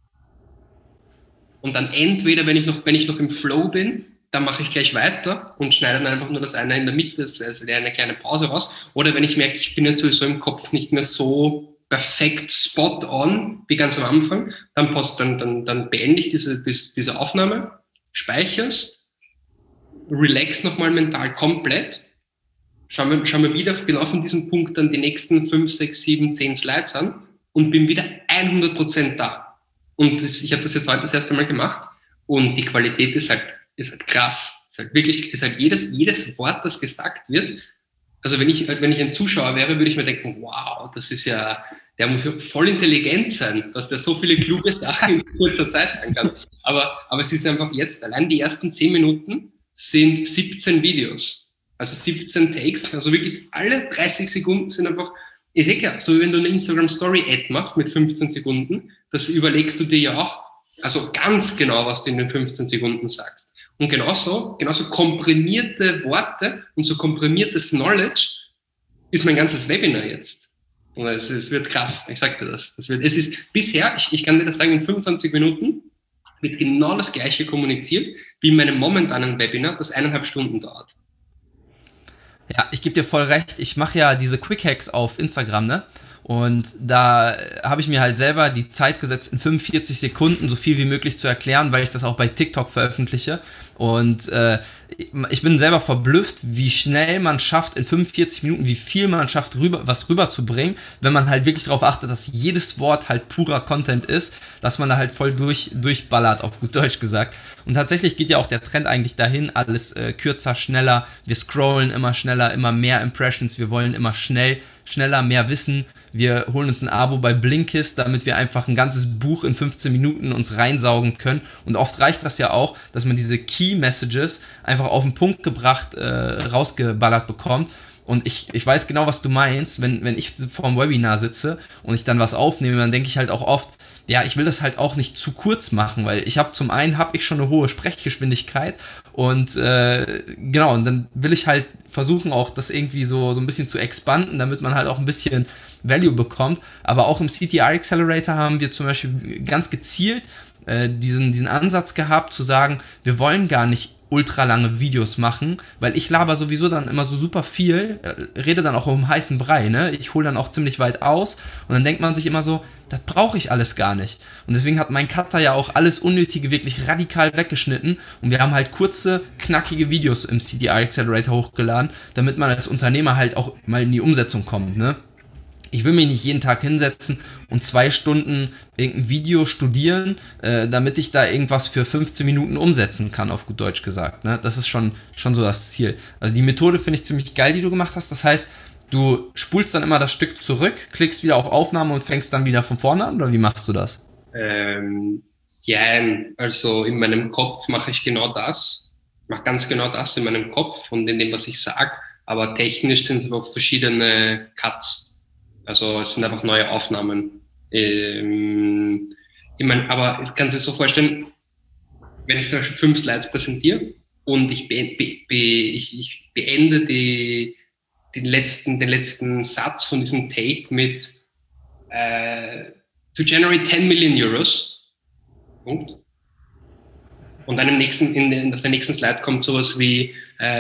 Und dann entweder, wenn ich noch, wenn ich noch im Flow bin, dann mache ich gleich weiter und schneide dann einfach nur das eine in der Mitte, also eine kleine Pause raus. Oder wenn ich merke, ich bin jetzt sowieso im Kopf nicht mehr so perfekt spot on wie ganz am Anfang, dann, post, dann, dann, dann beende ich diese, diese, diese Aufnahme, speichere es, relax nochmal mental komplett, schau mir, schau mir wieder genau von diesem Punkt dann die nächsten fünf, sechs, sieben, zehn Slides an und bin wieder hundert Prozent da. Und das, ich habe das jetzt heute das erste Mal gemacht und die Qualität ist halt, ist halt krass. Ist halt wirklich, ist halt jedes, jedes Wort, das gesagt wird. Also wenn ich, wenn ich ein Zuschauer wäre, würde ich mir denken, wow, das ist ja, der muss ja voll intelligent sein, dass der so viele kluge Sachen in kurzer Zeit sagen kann. Aber, aber es ist einfach jetzt, allein die ersten zehn Minuten sind siebzehn Videos. Also siebzehn Takes, also wirklich alle dreißig Sekunden sind einfach, ist eh klar, so wie wenn du eine Instagram-Story-Ad machst mit fünfzehn Sekunden, das überlegst du dir ja auch, also ganz genau, was du in den fünfzehn Sekunden sagst. Und genauso, genauso komprimierte Worte und so komprimiertes Knowledge ist mein ganzes Webinar jetzt. Und es, es wird krass, ich sag dir das. Es, wird, es ist bisher, ich, ich kann dir das sagen, in fünfundzwanzig Minuten wird genau das Gleiche kommuniziert, wie in meinem momentanen Webinar, das eineinhalb Stunden dauert. Ja, ich gebe dir voll recht. Ich mache ja diese Quick Hacks auf Instagram, ne? Und da habe ich mir halt selber die Zeit gesetzt, in fünfundvierzig Sekunden so viel wie möglich zu erklären, weil ich das auch bei TikTok veröffentliche. Und äh, ich bin selber verblüfft, wie schnell man schafft, in fünfundvierzig Minuten, wie viel man schafft, rüber, was rüberzubringen, wenn man halt wirklich darauf achtet, dass jedes Wort halt purer Content ist, dass man da halt voll durch, durchballert, auf gut Deutsch gesagt. Und tatsächlich geht ja auch der Trend eigentlich dahin, alles äh, kürzer, schneller, wir scrollen immer schneller, immer mehr Impressions, wir wollen immer schnell, schneller, mehr wissen. Wir holen uns ein Abo bei Blinkist, damit wir einfach ein ganzes Buch in fünfzehn Minuten uns reinsaugen können. Und oft reicht das ja auch, dass man diese Key Messages einfach auf den Punkt gebracht, äh, rausgeballert bekommt. Und ich, ich weiß genau, was du meinst. Wenn, wenn ich vor dem Webinar sitze und ich dann was aufnehme, dann denke ich halt auch oft, ja, ich will das halt auch nicht zu kurz machen, weil ich habe zum einen habe ich schon eine hohe Sprechgeschwindigkeit und äh, genau, und dann will ich halt versuchen auch das irgendwie so so ein bisschen zu expanden, damit man halt auch ein bisschen Value bekommt, aber auch im C T R Accelerator haben wir zum Beispiel ganz gezielt äh, diesen, diesen Ansatz gehabt zu sagen, wir wollen gar nicht ultra lange Videos machen, weil ich laber sowieso dann immer so super viel, äh, rede dann auch um heißen Brei, ne? Ich hole dann auch ziemlich weit aus und dann denkt man sich immer so, das brauche ich alles gar nicht. Und deswegen hat mein Cutter ja auch alles Unnötige wirklich radikal weggeschnitten und wir haben halt kurze, knackige Videos im C T R Accelerator hochgeladen, damit man als Unternehmer halt auch mal in die Umsetzung kommt, ne? Ich will mich nicht jeden Tag hinsetzen und zwei Stunden irgendein Video studieren, äh, damit ich da irgendwas für fünfzehn Minuten umsetzen kann, auf gut Deutsch gesagt. Ne? Das ist schon, schon so das Ziel. Also die Methode finde ich ziemlich geil, die du gemacht hast. Das heißt, du spulst dann immer das Stück zurück, klickst wieder auf Aufnahme und fängst dann wieder von vorne an, oder wie machst du das? Ähm, ja, also in meinem Kopf mache ich genau das. Ich mache ganz genau das in meinem Kopf und in dem, was ich sage. Aber technisch sind es einfach verschiedene Cuts. Also es sind einfach neue Aufnahmen. Ähm, ich meine, aber ich kann es sich so vorstellen, wenn ich zum Beispiel fünf Slides präsentiere und ich, be, be, be, ich, ich beende die, den, letzten, den letzten Satz von diesem Take mit äh, to generate ten million Euros. Punkt. Und dann im nächsten, in den, auf der nächsten Slide kommt sowas wie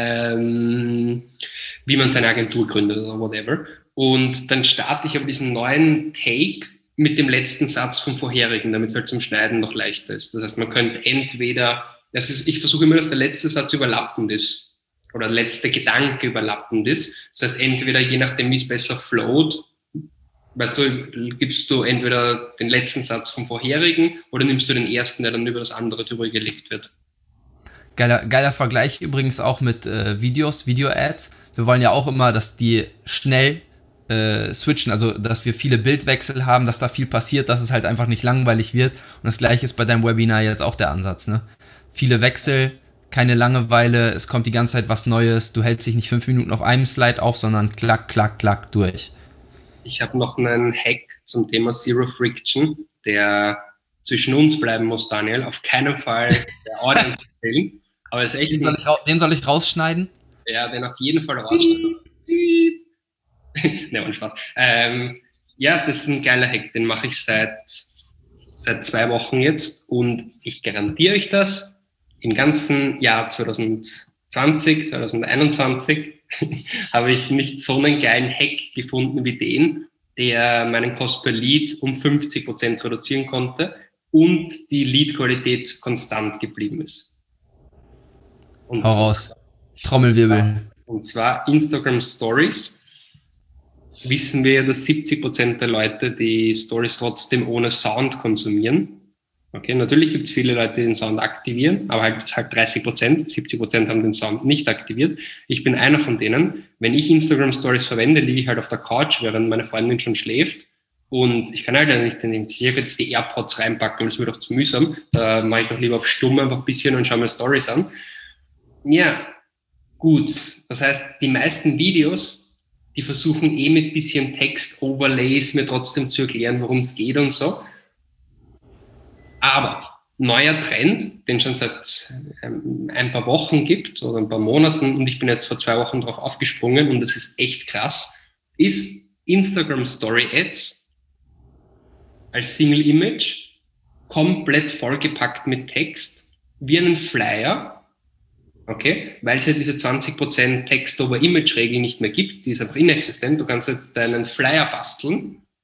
ähm, wie man seine Agentur gründet oder whatever. Und dann starte ich aber diesen neuen Take mit dem letzten Satz vom vorherigen, damit es halt zum Schneiden noch leichter ist. Das heißt, man könnte entweder, das ist, ich versuche immer, dass der letzte Satz überlappend ist oder der letzte Gedanke überlappend ist. Das heißt, entweder je nachdem, wie es besser float, weißt du, gibst du entweder den letzten Satz vom vorherigen oder nimmst du den ersten, der dann über das andere drüber gelegt wird. Geiler, geiler Vergleich übrigens auch mit äh, Videos, Video-Ads. Wir wollen ja auch immer, dass die schnell äh, switchen, also dass wir viele Bildwechsel haben, dass da viel passiert, dass es halt einfach nicht langweilig wird. Und das gleiche ist bei deinem Webinar jetzt auch der Ansatz, ne? Viele Wechsel, keine Langeweile, es kommt die ganze Zeit was Neues, du hältst dich nicht fünf Minuten auf einem Slide auf, sondern klack, klack, klack durch. Ich habe noch einen Hack zum Thema Zero Friction, der zwischen uns bleiben muss, Daniel. Auf keinen Fall der Audience erzählen. Aber es ist echt den, soll ich ra- den soll ich rausschneiden? Ja, den auf jeden Fall rausschneiden. Ne, und Spaß. Ähm, ja, das ist ein geiler Hack. Den mache ich seit, seit zwei Wochen jetzt. Und ich garantiere euch das, im ganzen Jahr zwanzig zwanzig, zwanzig einundzwanzig habe ich nicht so einen geilen Hack gefunden wie den, der meinen Cost per Lead um fünfzig Prozent reduzieren konnte und die Lead-Qualität konstant geblieben ist. Und Hau raus. Trommelwirbel. Und zwar Instagram Stories. Wissen wir ja, dass siebzig Prozent der Leute die Stories trotzdem ohne Sound konsumieren. Okay, natürlich gibt es viele Leute, die den Sound aktivieren, aber halt, halt dreißig Prozent, siebzig Prozent haben den Sound nicht aktiviert. Ich bin einer von denen. Wenn ich Instagram Stories verwende, liege ich halt auf der Couch, während meine Freundin schon schläft. Und ich kann halt nicht in den jetzt die AirPods reinpacken, das ist mir doch zu mühsam. Da mache ich doch lieber auf Stumm einfach ein bisschen und schaue mir Stories an. Ja, gut. Das heißt, die meisten Videos, die versuchen eh mit bisschen Text-Overlays mir trotzdem zu erklären, worum es geht und so. Aber neuer Trend, den schon seit ähm, ein paar Wochen gibt oder ein paar Monaten und ich bin jetzt vor zwei Wochen drauf aufgesprungen und das ist echt krass, ist Instagram Story Ads als Single Image, komplett vollgepackt mit Text, wie einen Flyer, okay, weil es ja diese zwanzig Prozent Text-over-Image-Regel nicht mehr gibt, die ist einfach inexistent, du kannst jetzt deinen Flyer basteln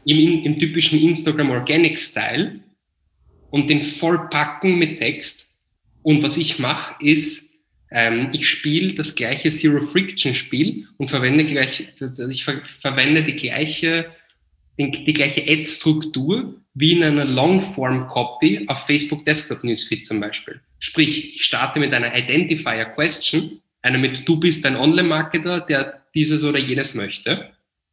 im, im typischen Instagram Organic Style und den vollpacken mit Text. Und was ich mache, ist, ähm, ich spiele das gleiche Zero Friction Spiel und verwende gleich, ich ver verwende die gleiche, die, die gleiche Ad-Struktur wie in einer Longform-Copy auf Facebook Desktop Newsfeed zum Beispiel. Sprich, ich starte mit einer Identifier Question, einer mit, du bist ein Online-Marketer, der dieses oder jenes möchte.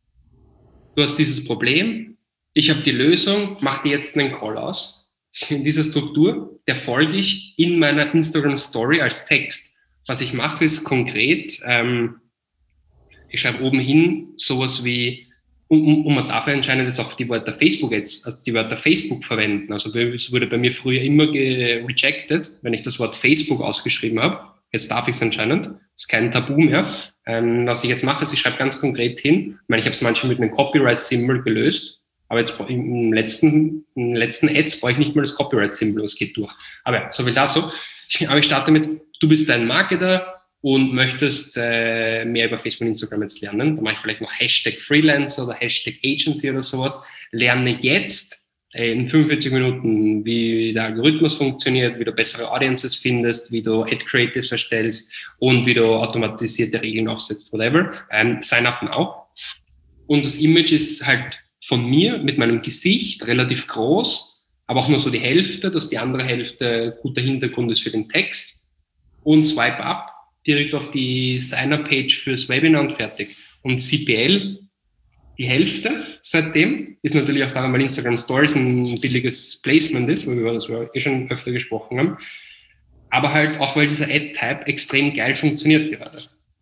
Du hast dieses Problem, ich habe die Lösung, mach dir jetzt einen Call aus. In dieser Struktur, der folge ich in meiner Instagram-Story als Text. Was ich mache, ist konkret, ähm, ich schreibe oben hin sowas wie, und, und man darf ja anscheinend jetzt auch die Wörter Facebook jetzt, also die Wörter Facebook verwenden. Also es wurde bei mir früher immer rejected, wenn ich das Wort Facebook ausgeschrieben habe. Jetzt darf ich es anscheinend. Das ist kein Tabu mehr. Ähm, was ich jetzt mache, ist, ich schreibe ganz konkret hin. Ich meine, ich habe es manchmal mit einem Copyright-Symbol gelöst, aber jetzt im letzten, im letzten Ads brauche ich nicht mal das Copyright-Symbol, es geht durch. Aber ja, so viel dazu. Aber ich starte mit, du bist ein Marketer und möchtest äh, mehr über Facebook und Instagram jetzt lernen. Da mache ich vielleicht noch Hashtag Freelancer oder Hashtag Agency oder sowas. Lerne jetzt äh, in fünfundvierzig Minuten, wie der Algorithmus funktioniert, wie du bessere Audiences findest, wie du Ad-Creatives erstellst und wie du automatisierte Regeln aufsetzt, whatever. Ähm, sign up now. Und das Image ist halt von mir mit meinem Gesicht relativ groß, aber auch nur so die Hälfte, dass die andere Hälfte guter Hintergrund ist für den Text. Und swipe up, direkt auf die Sign-up-Page fürs Webinar und fertig. Und C P L, die Hälfte seitdem, ist natürlich auch daran, weil Instagram Stories ein billiges Placement ist, worüber wir eh schon öfter gesprochen haben. Aber halt auch, weil dieser Ad-Type extrem geil funktioniert gerade.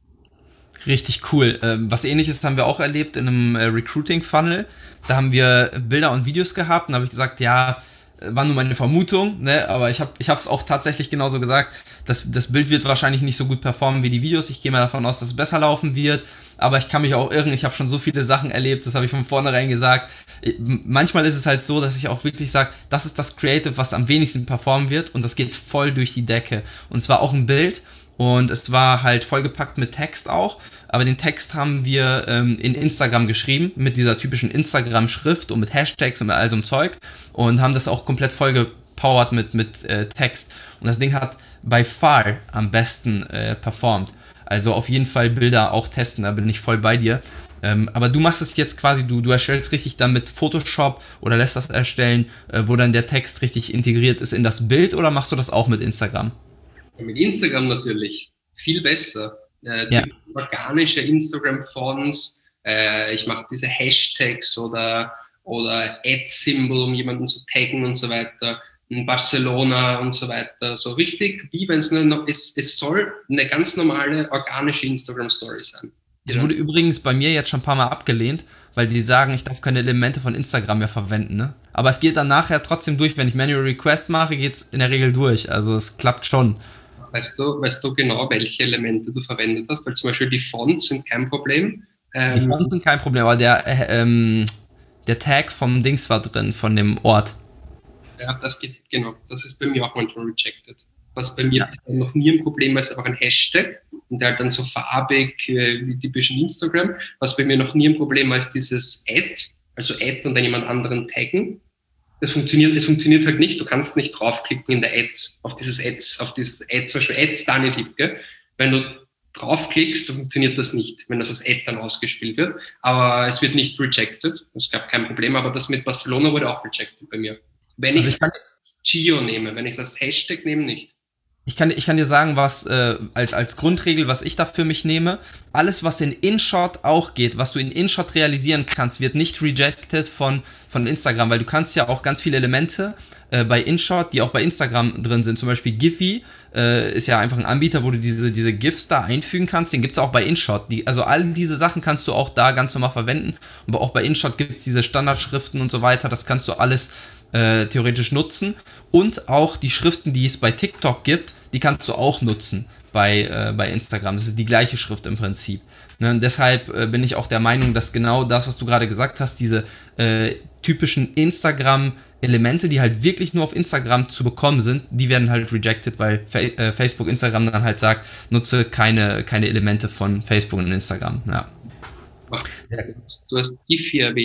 Richtig cool. Was Ähnliches haben wir auch erlebt in einem Recruiting-Funnel. Da haben wir Bilder und Videos gehabt und da habe ich gesagt, ja, war nur meine Vermutung, ne? Aber ich habe ich habe es auch tatsächlich genauso gesagt, dass das Bild wird wahrscheinlich nicht so gut performen wie die Videos. Ich gehe mal davon aus, dass es besser laufen wird, aber ich kann mich auch irren. Ich habe schon so viele Sachen erlebt, das habe ich von vornherein gesagt. Manchmal ist es halt so, dass ich auch wirklich sage, das ist das Creative, was am wenigsten performen wird und das geht voll durch die Decke. Und zwar auch ein Bild und es war halt vollgepackt mit Text auch. Aber den Text haben wir ähm, in Instagram geschrieben, mit dieser typischen Instagram-Schrift und mit Hashtags und mit all so einem Zeug und haben das auch komplett vollgepowert mit, mit äh, Text. Und das Ding hat by far am besten äh, performt. Also auf jeden Fall Bilder auch testen, da bin ich voll bei dir. Ähm, aber du machst es jetzt quasi, du, du erstellst richtig dann mit Photoshop oder lässt das erstellen, äh, wo dann der Text richtig integriert ist in das Bild oder machst du das auch mit Instagram? Ja, mit Instagram natürlich. Viel besser. Äh, ja. Organische Instagram-Fonts, äh, ich mache diese Hashtags oder, oder Ad-Symbol, um jemanden zu taggen und so weiter, in Barcelona und so weiter. So richtig, wie wenn es eine, es, es soll eine ganz normale organische Instagram-Story sein. Es wurde übrigens bei mir jetzt schon ein paar Mal abgelehnt, weil sie sagen, ich darf keine Elemente von Instagram mehr verwenden, ne? Aber es geht dann nachher trotzdem durch, wenn ich Manual Request mache, geht's in der Regel durch, also es klappt schon. Weißt du, weißt du genau, welche Elemente du verwendet hast? Weil zum Beispiel die Fonts sind kein Problem. Ähm, die Fonts sind kein Problem, aber der, äh, ähm, der Tag vom Dings war drin, von dem Ort. Ja, das geht, genau. Das ist bei mir auch manchmal rejected. Was bei mir ja. bisher noch nie ein Problem war, ist einfach ein Hashtag und der halt dann so farbig äh, wie typisch in Instagram. Was bei mir noch nie ein Problem war, ist dieses Ad, also Ad und dann jemand anderen taggen. Das funktioniert, es funktioniert halt nicht. Du kannst nicht draufklicken in der Ad, auf dieses Ads, auf dieses Ad, zum Beispiel Ads Daniel Liebke. Wenn du draufklickst, dann funktioniert das nicht, wenn das als Ad dann ausgespielt wird. Aber es wird nicht rejected. Es gab kein Problem, aber das mit Barcelona wurde auch rejected bei mir. Wenn also ich, ich Geo nehme, wenn ich das Hashtag nehme, nicht. Ich kann, ich kann dir sagen, was äh, als, als Grundregel, was ich da für mich nehme, alles, was in InShot auch geht, was du in InShot realisieren kannst, wird nicht rejected von, von Instagram, weil du kannst ja auch ganz viele Elemente äh, bei InShot, die auch bei Instagram drin sind, zum Beispiel Giphy äh, ist ja einfach ein Anbieter, wo du diese, diese GIFs da einfügen kannst, den gibt's auch bei InShot. Die, also all diese Sachen kannst du auch da ganz normal verwenden, aber auch bei InShot gibt's diese Standardschriften und so weiter, das kannst du alles Äh, theoretisch nutzen und auch die Schriften, die es bei TikTok gibt, die kannst du auch nutzen bei, äh, bei Instagram. Das ist die gleiche Schrift im Prinzip. Ne? Und deshalb äh, bin ich auch der Meinung, dass genau das, was du gerade gesagt hast, diese äh, typischen Instagram-Elemente, die halt wirklich nur auf Instagram zu bekommen sind, die werden halt rejected, weil Fa- äh, Facebook, Instagram dann halt sagt, nutze keine, keine Elemente von Facebook und Instagram. Ja. Du hast Giphy erwähnt.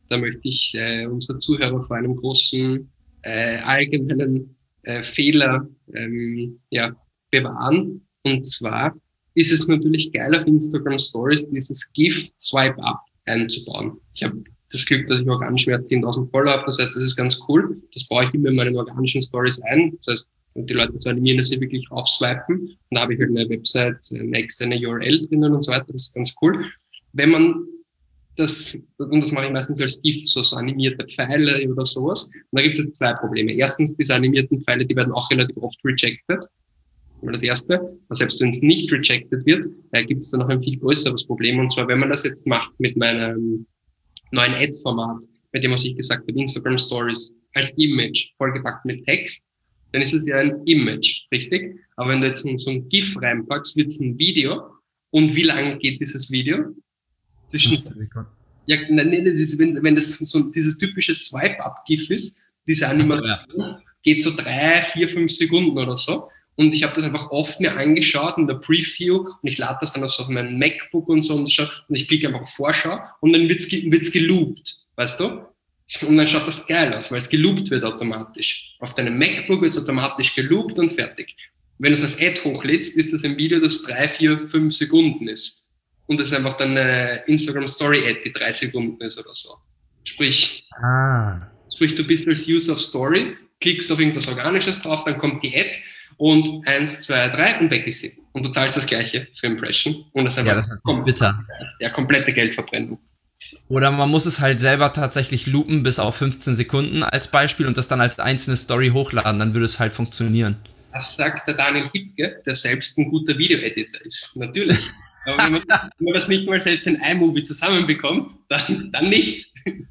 Da möchte ich äh, unsere Zuhörer vor einem großen äh, allgemeinen äh, Fehler ähm, ja, bewahren. Und zwar ist es natürlich geil, auf Instagram Stories dieses GIF Swipe Up einzubauen. Ich habe das Glück, dass ich organisch mehr als zehntausend Follower habe. Das heißt, das ist ganz cool. Das baue ich immer in meine organischen Stories ein. Das heißt, die Leute zu animieren, dass sie wirklich aufswipen. Und da habe ich halt eine Website, eine externe U R L drinnen und so weiter. Das ist ganz cool. Wenn man das, und das mache ich meistens als GIF, so, so animierte Pfeile oder sowas. Und da gibt es jetzt zwei Probleme. Erstens, diese animierten Pfeile, die werden auch relativ oft rejected. Das erste, selbst wenn es nicht rejected wird, äh, gibt es da noch ein viel größeres Problem. Und zwar, wenn man das jetzt macht mit meinem neuen Ad-Format, mit dem, was ich gesagt habe, Instagram Stories, als Image, vollgepackt mit Text, dann ist es ja ein Image, richtig? Aber wenn du jetzt so ein GIF reinpackst, wird es ein Video. Und wie lang geht dieses Video? Zwischen, ja, nein, nein, das, wenn, wenn das so dieses typische Swipe-Up-GIF ist, diese Animation, so, ja. geht so drei, vier, fünf Sekunden oder so. Und ich habe das einfach oft mir angeschaut in der Preview und ich lade das dann auf meinem MacBook und so und, so, und ich klicke einfach auf Vorschau und dann wird's, wird's geloopt, weißt du? Und dann schaut das geil aus, weil es geloopt wird automatisch. Auf deinem MacBook wird es automatisch geloopt und fertig. Wenn du es als Ad hochlädst, ist das ein Video, das drei, vier, fünf Sekunden ist. Und das ist einfach dann eine Instagram Story Ad, die drei Sekunden ist oder so. Sprich, ah. sprich, du bist als User of Story, klickst auf irgendwas Organisches drauf, dann kommt die Ad und eins, zwei, drei und weg ist sie. Und du zahlst das Gleiche für Impression. Und das ist einfach ja, das ist kom- bitter. Ja, komplette Geldverbrennung. Oder man muss es halt selber tatsächlich loopen bis auf fünfzehn Sekunden als Beispiel und das dann als einzelne Story hochladen, dann würde es halt funktionieren. Das sagt der Daniel Hipke, der selbst ein guter Video-Editor ist. Natürlich. Aber wenn man, wenn man das nicht mal selbst in iMovie zusammenbekommt, dann, dann nicht.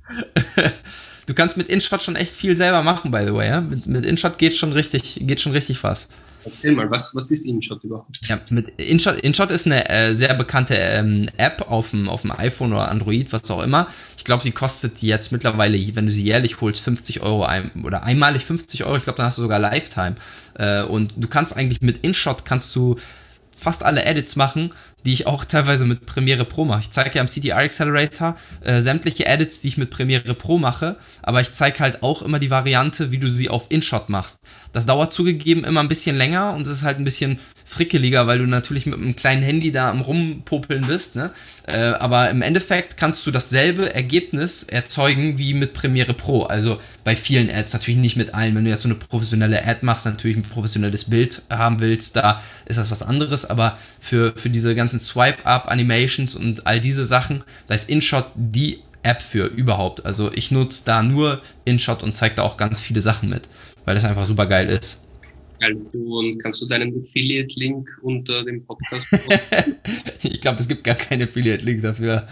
Du kannst mit InShot schon echt viel selber machen, by the way. Ja? Mit, mit InShot geht schon richtig, geht schon richtig was. Erzähl mal, was, was ist InShot überhaupt? Ja, mit InShot, InShot ist eine äh, sehr bekannte ähm, App auf dem, auf dem iPhone oder Android, was auch immer. Ich glaube, sie kostet jetzt mittlerweile, wenn du sie jährlich holst, fünfzig Euro ein, oder einmalig fünfzig Euro. Ich glaube, dann hast du sogar Lifetime. Äh, und du kannst eigentlich mit InShot kannst du fast alle Edits machen, die ich auch teilweise mit Premiere Pro mache. Ich zeige ja am C T R Accelerator äh, sämtliche Edits, die ich mit Premiere Pro mache, aber ich zeige halt auch immer die Variante, wie du sie auf InShot machst. Das dauert zugegeben immer ein bisschen länger und es ist halt ein bisschen frickeliger, weil du natürlich mit einem kleinen Handy da am Rumpopeln bist, ne? Äh, aber im Endeffekt kannst du dasselbe Ergebnis erzeugen wie mit Premiere Pro, also bei vielen Ads, natürlich nicht mit allen. Wenn du jetzt so eine professionelle Ad machst, natürlich ein professionelles Bild haben willst, da ist das was anderes, aber für, für diese ganzen Swipe-Up-Animations und all diese Sachen, da ist InShot die App für überhaupt. Also ich nutze da nur InShot und zeige da auch ganz viele Sachen mit, weil das einfach super geil ist. Geil. Und kannst du deinen Affiliate-Link unter dem Podcast Ich glaube, es gibt gar keinen Affiliate-Link dafür.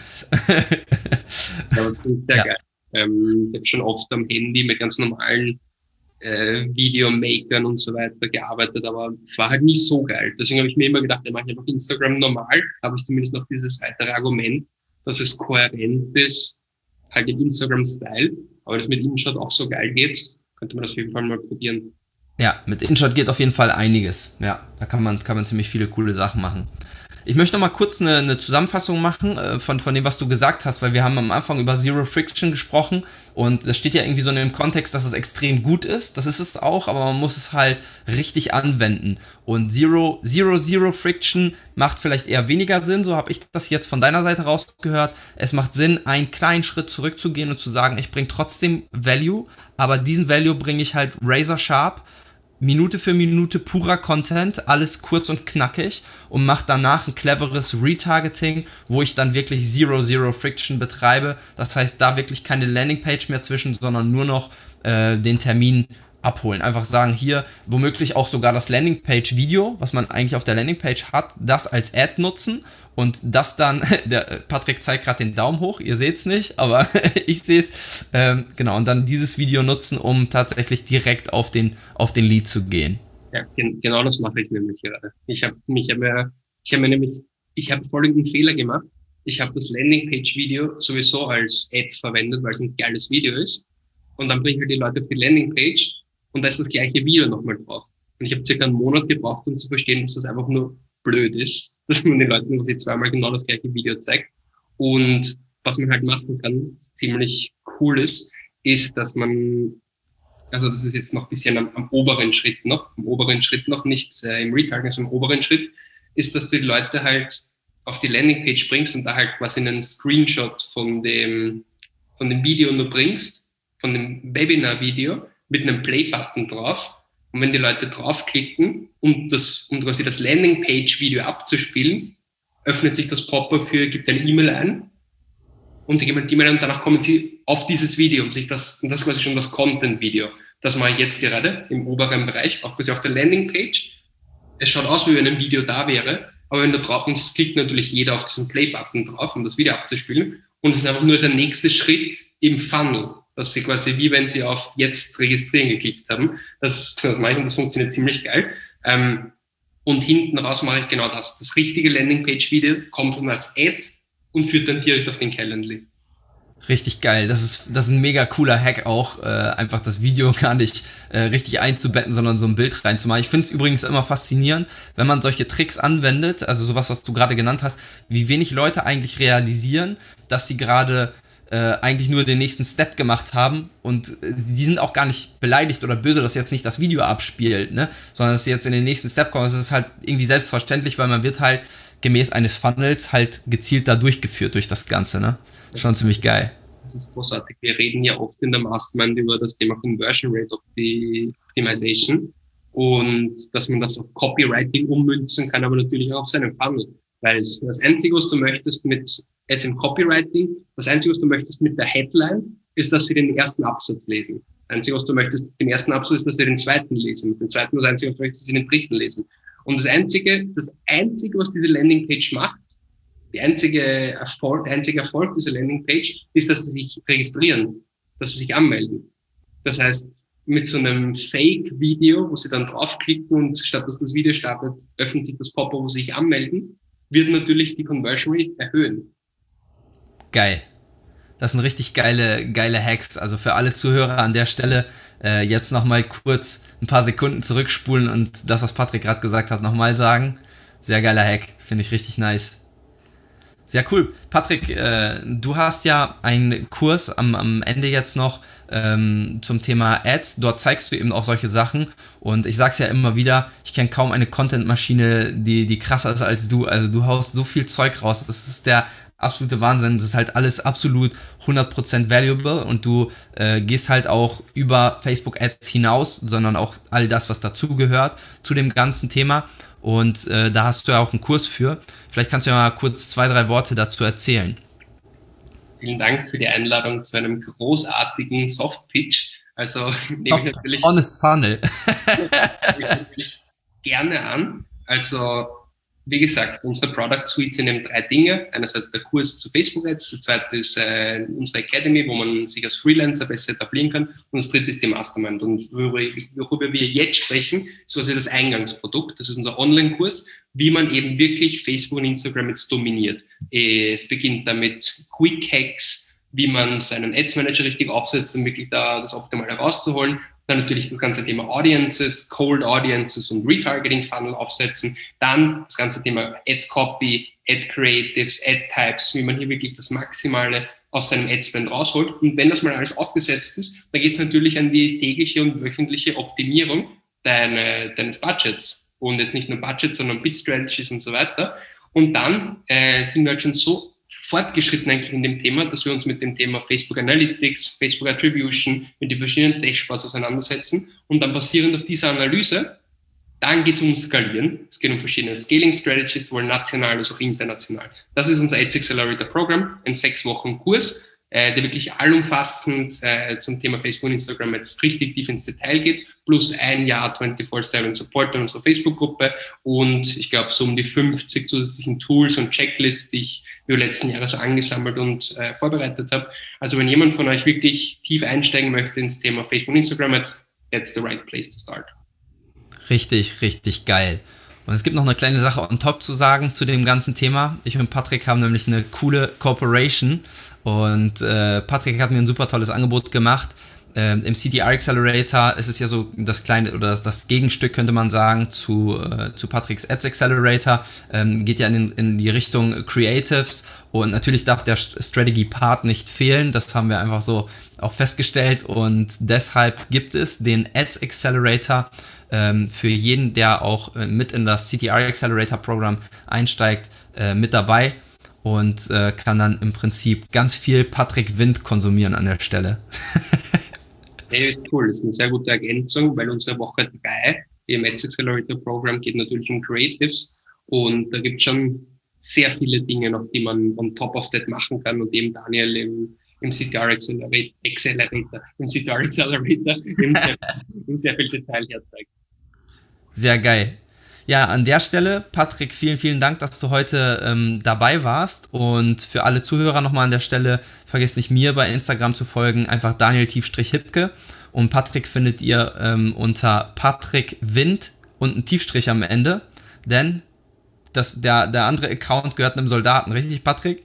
Aber das ist sehr ja. geil. Ähm, ich habe schon oft am Handy mit ganz normalen äh, Videomakern und so weiter gearbeitet, aber es war halt nicht so geil. Deswegen habe ich mir immer gedacht, ja, mache ich einfach Instagram normal, habe ich zumindest noch dieses weitere Argument, dass es kohärent ist, halt im Instagram-Style, aber das mit InShot auch so geil geht, könnte man das auf jeden Fall mal probieren. Ja, mit InShot geht auf jeden Fall einiges. Ja, da kann man, kann man ziemlich viele coole Sachen machen. Ich möchte noch mal kurz eine, eine Zusammenfassung machen äh, von, von dem, was du gesagt hast, weil wir haben am Anfang über Zero Friction gesprochen und das steht ja irgendwie so in dem Kontext, dass es extrem gut ist. Das ist es auch, aber man muss es halt richtig anwenden. Und Zero, Zero, Zero Friction macht vielleicht eher weniger Sinn, so habe ich das jetzt von deiner Seite rausgehört. Es macht Sinn, einen kleinen Schritt zurückzugehen und zu sagen, ich bringe trotzdem Value, aber diesen Value bringe ich halt razor sharp, Minute für Minute purer Content, alles kurz und knackig und mache danach ein cleveres Retargeting, wo ich dann wirklich Zero, Zero Friction betreibe. Das heißt, da wirklich keine Landingpage mehr zwischen, sondern nur noch äh, den Termin abholen. Einfach sagen, hier womöglich auch sogar das Landingpage-Video, was man eigentlich auf der Landingpage hat, das als Ad nutzen und das dann, der Patrick zeigt gerade den Daumen hoch, ihr seht's nicht, aber ich sehe es, ähm, genau, und dann dieses Video nutzen, um tatsächlich direkt auf den, auf den Lead zu gehen. Ja, gen- genau das mache ich nämlich gerade. Ich habe mich, hab mir, ich habe mir nämlich, ich habe folgenden Fehler gemacht. Ich habe das Landingpage-Video sowieso als Ad verwendet, weil es ein geiles Video ist. Und dann bringe ich halt die Leute auf die Landingpage und da ist das gleiche Video nochmal drauf. Und ich habe circa einen Monat gebraucht, um zu verstehen, dass das einfach nur blöd ist, dass man den Leuten quasi zweimal genau das gleiche Video zeigt. Und was man halt machen kann, ist ziemlich cool ist, ist, dass man, also das ist jetzt noch ein bisschen am, am oberen Schritt noch, am oberen Schritt noch, nicht äh, im Retargeting, sondern am oberen Schritt, ist, dass du die Leute halt auf die Landingpage bringst und da halt quasi einen Screenshot von dem, von dem Video nur bringst, von dem Webinar-Video mit einem Play-Button drauf. Und wenn die Leute draufklicken, um das, um quasi das Landingpage-Video abzuspielen, öffnet sich das Pop-up für, gibt eine E-Mail ein und die geben die E-Mail ein und danach kommen sie auf dieses Video, um sich das, und das ist quasi schon das Content-Video. Das mache ich jetzt gerade im oberen Bereich, auch quasi auf der Landingpage. Es schaut aus, wie wenn ein Video da wäre, aber wenn du drauf, und es klickt natürlich jeder auf diesen Play-Button drauf, um das Video abzuspielen, und es ist einfach nur der nächste Schritt im Funnel, dass sie quasi, wie wenn sie auf jetzt registrieren geklickt haben. Das, das mache ich und das funktioniert ziemlich geil. Ähm, und hinten raus mache ich genau das. Das richtige Landingpage-Video kommt dann als Ad und führt dann direkt auf den Calendly. Richtig geil. Das ist, das ist ein mega cooler Hack auch, äh, einfach das Video gar nicht äh, richtig einzubetten, sondern so ein Bild reinzumachen. Ich finde es übrigens immer faszinierend, wenn man solche Tricks anwendet, also sowas, was du gerade genannt hast, wie wenig Leute eigentlich realisieren, dass sie gerade äh, eigentlich nur den nächsten Step gemacht haben und äh, die sind auch gar nicht beleidigt oder böse, dass jetzt nicht das Video abspielt, ne, sondern dass sie jetzt in den nächsten Step kommen. Das ist halt irgendwie selbstverständlich, weil man wird halt gemäß eines Funnels halt gezielt da durchgeführt durch das Ganze, ne. Schon ziemlich geil. Das ist großartig. Wir reden ja oft in der Mastermind über das Thema Conversion Rate Optimization und dass man das auf Copywriting ummünzen kann, aber natürlich auch auf seinen Funnel. Weil das Einzige, was du möchtest mit Ads im Copywriting, das Einzige, was du möchtest mit der Headline, ist, dass sie den ersten Absatz lesen. Das Einzige, was du möchtest mit dem ersten Absatz, ist, dass sie den zweiten lesen. Mit dem zweiten, das Einzige, was du möchtest, ist, dass sie den dritten lesen. Und das Einzige, das Einzige, was diese Landingpage macht, Die einzige Erfolg, der einzige Erfolg dieser Landingpage ist, dass sie sich registrieren, dass sie sich anmelden. Das heißt, mit so einem Fake-Video, wo sie dann draufklicken und statt dass das Video startet, öffnet sich das Pop-up, wo sie sich anmelden, wird natürlich die Conversion Rate erhöhen. Geil. Das sind richtig geile, geile Hacks. Also für alle Zuhörer an der Stelle äh, jetzt nochmal kurz ein paar Sekunden zurückspulen und das, was Patrick gerade gesagt hat, nochmal sagen. Sehr geiler Hack. Finde ich richtig nice. Sehr cool. Patrick, äh, du hast ja einen Kurs am, am Ende jetzt noch ähm, zum Thema Ads. Dort zeigst du eben auch solche Sachen. Und ich sag's ja immer wieder, ich kenne kaum eine Content-Maschine, die, die krasser ist als du. Also du haust so viel Zeug raus. Das ist der absolute Wahnsinn. Das ist halt alles absolut hundert Prozent valuable. Und du äh, gehst halt auch über Facebook-Ads hinaus, sondern auch all das, was dazugehört zu dem ganzen Thema. Und äh, da hast du ja auch einen Kurs für. Vielleicht kannst du ja mal kurz zwei, drei Worte dazu erzählen. Vielen Dank für die Einladung zu einem großartigen Soft-Pitch. Also nehme ich natürlich, Honest Funnel. nehme ich natürlich gerne an. Also wie gesagt, unsere Product Suite sind eben drei Dinge. Einerseits der Kurs zu Facebook Ads, der zweite ist äh, unsere Academy, wo man sich als Freelancer besser etablieren kann, und das dritte ist die Mastermind. Und worüber, worüber wir jetzt sprechen, ist quasi das Eingangsprodukt. Das ist unser Online-Kurs, wie man eben wirklich Facebook und Instagram jetzt dominiert. Es beginnt damit Quick Hacks, wie man seinen Ads Manager richtig aufsetzt, um wirklich da das Optimale rauszuholen. Dann natürlich das ganze Thema Audiences, Cold Audiences und Retargeting Funnel aufsetzen. Dann das ganze Thema Ad Copy, Ad Creatives, Ad Types, wie man hier wirklich das Maximale aus seinem Adspend rausholt. Und wenn das mal alles aufgesetzt ist, dann geht es natürlich an die tägliche und wöchentliche Optimierung deine, deines Budgets. Und jetzt nicht nur Budget, sondern Bid Strategies und so weiter. Und dann äh, sind wir halt schon so fortgeschritten eigentlich in dem Thema, dass wir uns mit dem Thema Facebook Analytics, Facebook Attribution, mit den verschiedenen Dashboards auseinandersetzen und dann basierend auf dieser Analyse, dann geht es um Skalieren. Es geht um verschiedene Scaling Strategies, sowohl national als auch international. Das ist unser Ads Accelerator Programm, ein sechs Wochen Kurs, äh, der wirklich allumfassend äh, zum Thema Facebook und Instagram jetzt richtig tief ins Detail geht, plus ein Jahr vierundzwanzig sieben Support in unserer Facebook-Gruppe und ich glaube so um die fünfzig zusätzlichen Tools und Checklists, die ich über die letzten Jahre so angesammelt und äh, vorbereitet habe. Also wenn jemand von euch wirklich tief einsteigen möchte ins Thema Facebook und Instagram, jetzt that's the right place to start. Richtig, richtig geil. Und es gibt noch eine kleine Sache on top zu sagen zu dem ganzen Thema. Ich und Patrick haben nämlich eine coole Cooperation und äh, Patrick hat mir ein super tolles Angebot gemacht. Ähm, Im C D R Accelerator ist es ja so das kleine oder das, das Gegenstück, könnte man sagen, zu, äh, zu Patricks Ads Accelerator. Ähm, geht ja in, in die Richtung Creatives und natürlich darf der Strategy Part nicht fehlen. Das haben wir einfach so auch festgestellt und deshalb gibt es den Ads Accelerator ähm, für jeden, der auch äh, mit in das C D R Accelerator Programm einsteigt, äh, mit dabei und äh, kann dann im Prinzip ganz viel Patrick Wind konsumieren an der Stelle. Hey, cool, das ist eine sehr gute Ergänzung, weil unsere Woche drei im Ads Accelerator Programm geht natürlich um Creatives und da gibt es schon sehr viele Dinge noch, die man on top of that machen kann und eben Daniel im, im C D R Accelerator, Accelerator, im C D R Accelerator in sehr, in sehr viel Detail herzeigt. Sehr geil. Ja, an der Stelle, Patrick, vielen, vielen Dank, dass du heute ähm, dabei warst und für alle Zuhörer nochmal an der Stelle, vergesst nicht mir bei Instagram zu folgen, einfach Daniel-Hipke und Patrick findet ihr ähm, unter Patrick Wind und ein Tiefstrich am Ende, denn das, der, der andere Account gehört einem Soldaten, richtig, Patrick?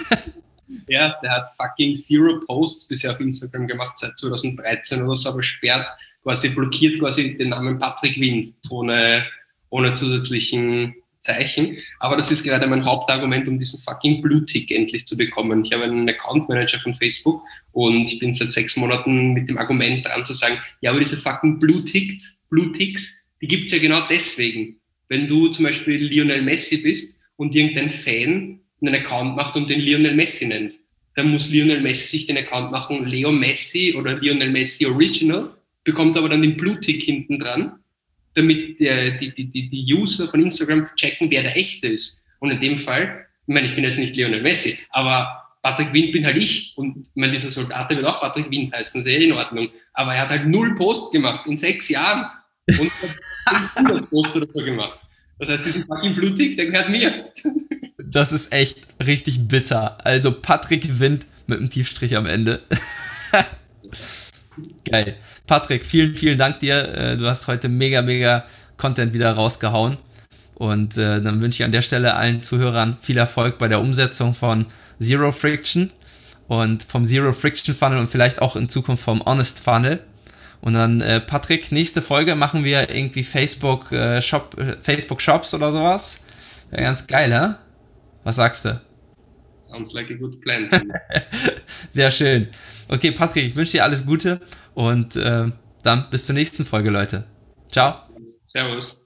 Ja, der hat fucking zero Posts bisher auf Instagram gemacht, seit zwanzig dreizehn oder so, aber sperrt, quasi blockiert quasi den Namen Patrick Wind, ohne... ohne zusätzlichen Zeichen. Aber das ist gerade mein Hauptargument, um diesen fucking Blue-Tick endlich zu bekommen. Ich habe einen Account-Manager von Facebook und ich bin seit sechs Monaten mit dem Argument dran zu sagen, ja, aber diese fucking Blue-Ticks, Blue-Ticks, die gibt's ja genau deswegen. Wenn du zum Beispiel Lionel Messi bist und irgendein Fan einen Account macht und den Lionel Messi nennt, dann muss Lionel Messi sich den Account machen, Leo Messi oder Lionel Messi Original, bekommt aber dann den Blue-Tick hinten dran, damit der, die, die, die User von Instagram checken, wer der echte ist. Und in dem Fall, ich meine, ich bin jetzt nicht Lionel Messi, aber Patrick Wind bin halt ich. Und ich meine, dieser Soldat wird auch Patrick Wind heißen, sehr in Ordnung. Aber er hat halt null Post gemacht in sechs Jahren und hat hundert Posts oder so gemacht. Das heißt, diesen fucking Blue-Tick, der gehört mir. Das ist echt richtig bitter. Also Patrick Wind mit einem Tiefstrich am Ende. Geil. Patrick, vielen, vielen Dank dir. Du hast heute mega, mega Content wieder rausgehauen. Und äh, dann wünsche ich an der Stelle allen Zuhörern viel Erfolg bei der Umsetzung von Zero Friction und vom Zero Friction Funnel und vielleicht auch in Zukunft vom Honest Funnel. Und dann, äh, Patrick, nächste Folge machen wir irgendwie Facebook, äh, Shop, äh, Facebook Shops oder sowas. Wäre ganz geil, ne? Was sagst du? Sounds like a good plan. Sehr schön. Okay, Patrick, ich wünsche dir alles Gute und äh, dann bis zur nächsten Folge, Leute. Ciao. Servus.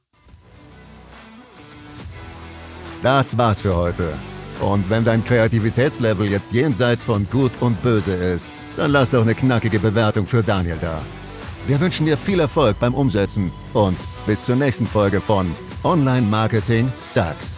Das war's für heute. Und wenn dein Kreativitätslevel jetzt jenseits von Gut und Böse ist, dann lass doch eine knackige Bewertung für Daniel da. Wir wünschen dir viel Erfolg beim Umsetzen und bis zur nächsten Folge von Online Marketing Sucks.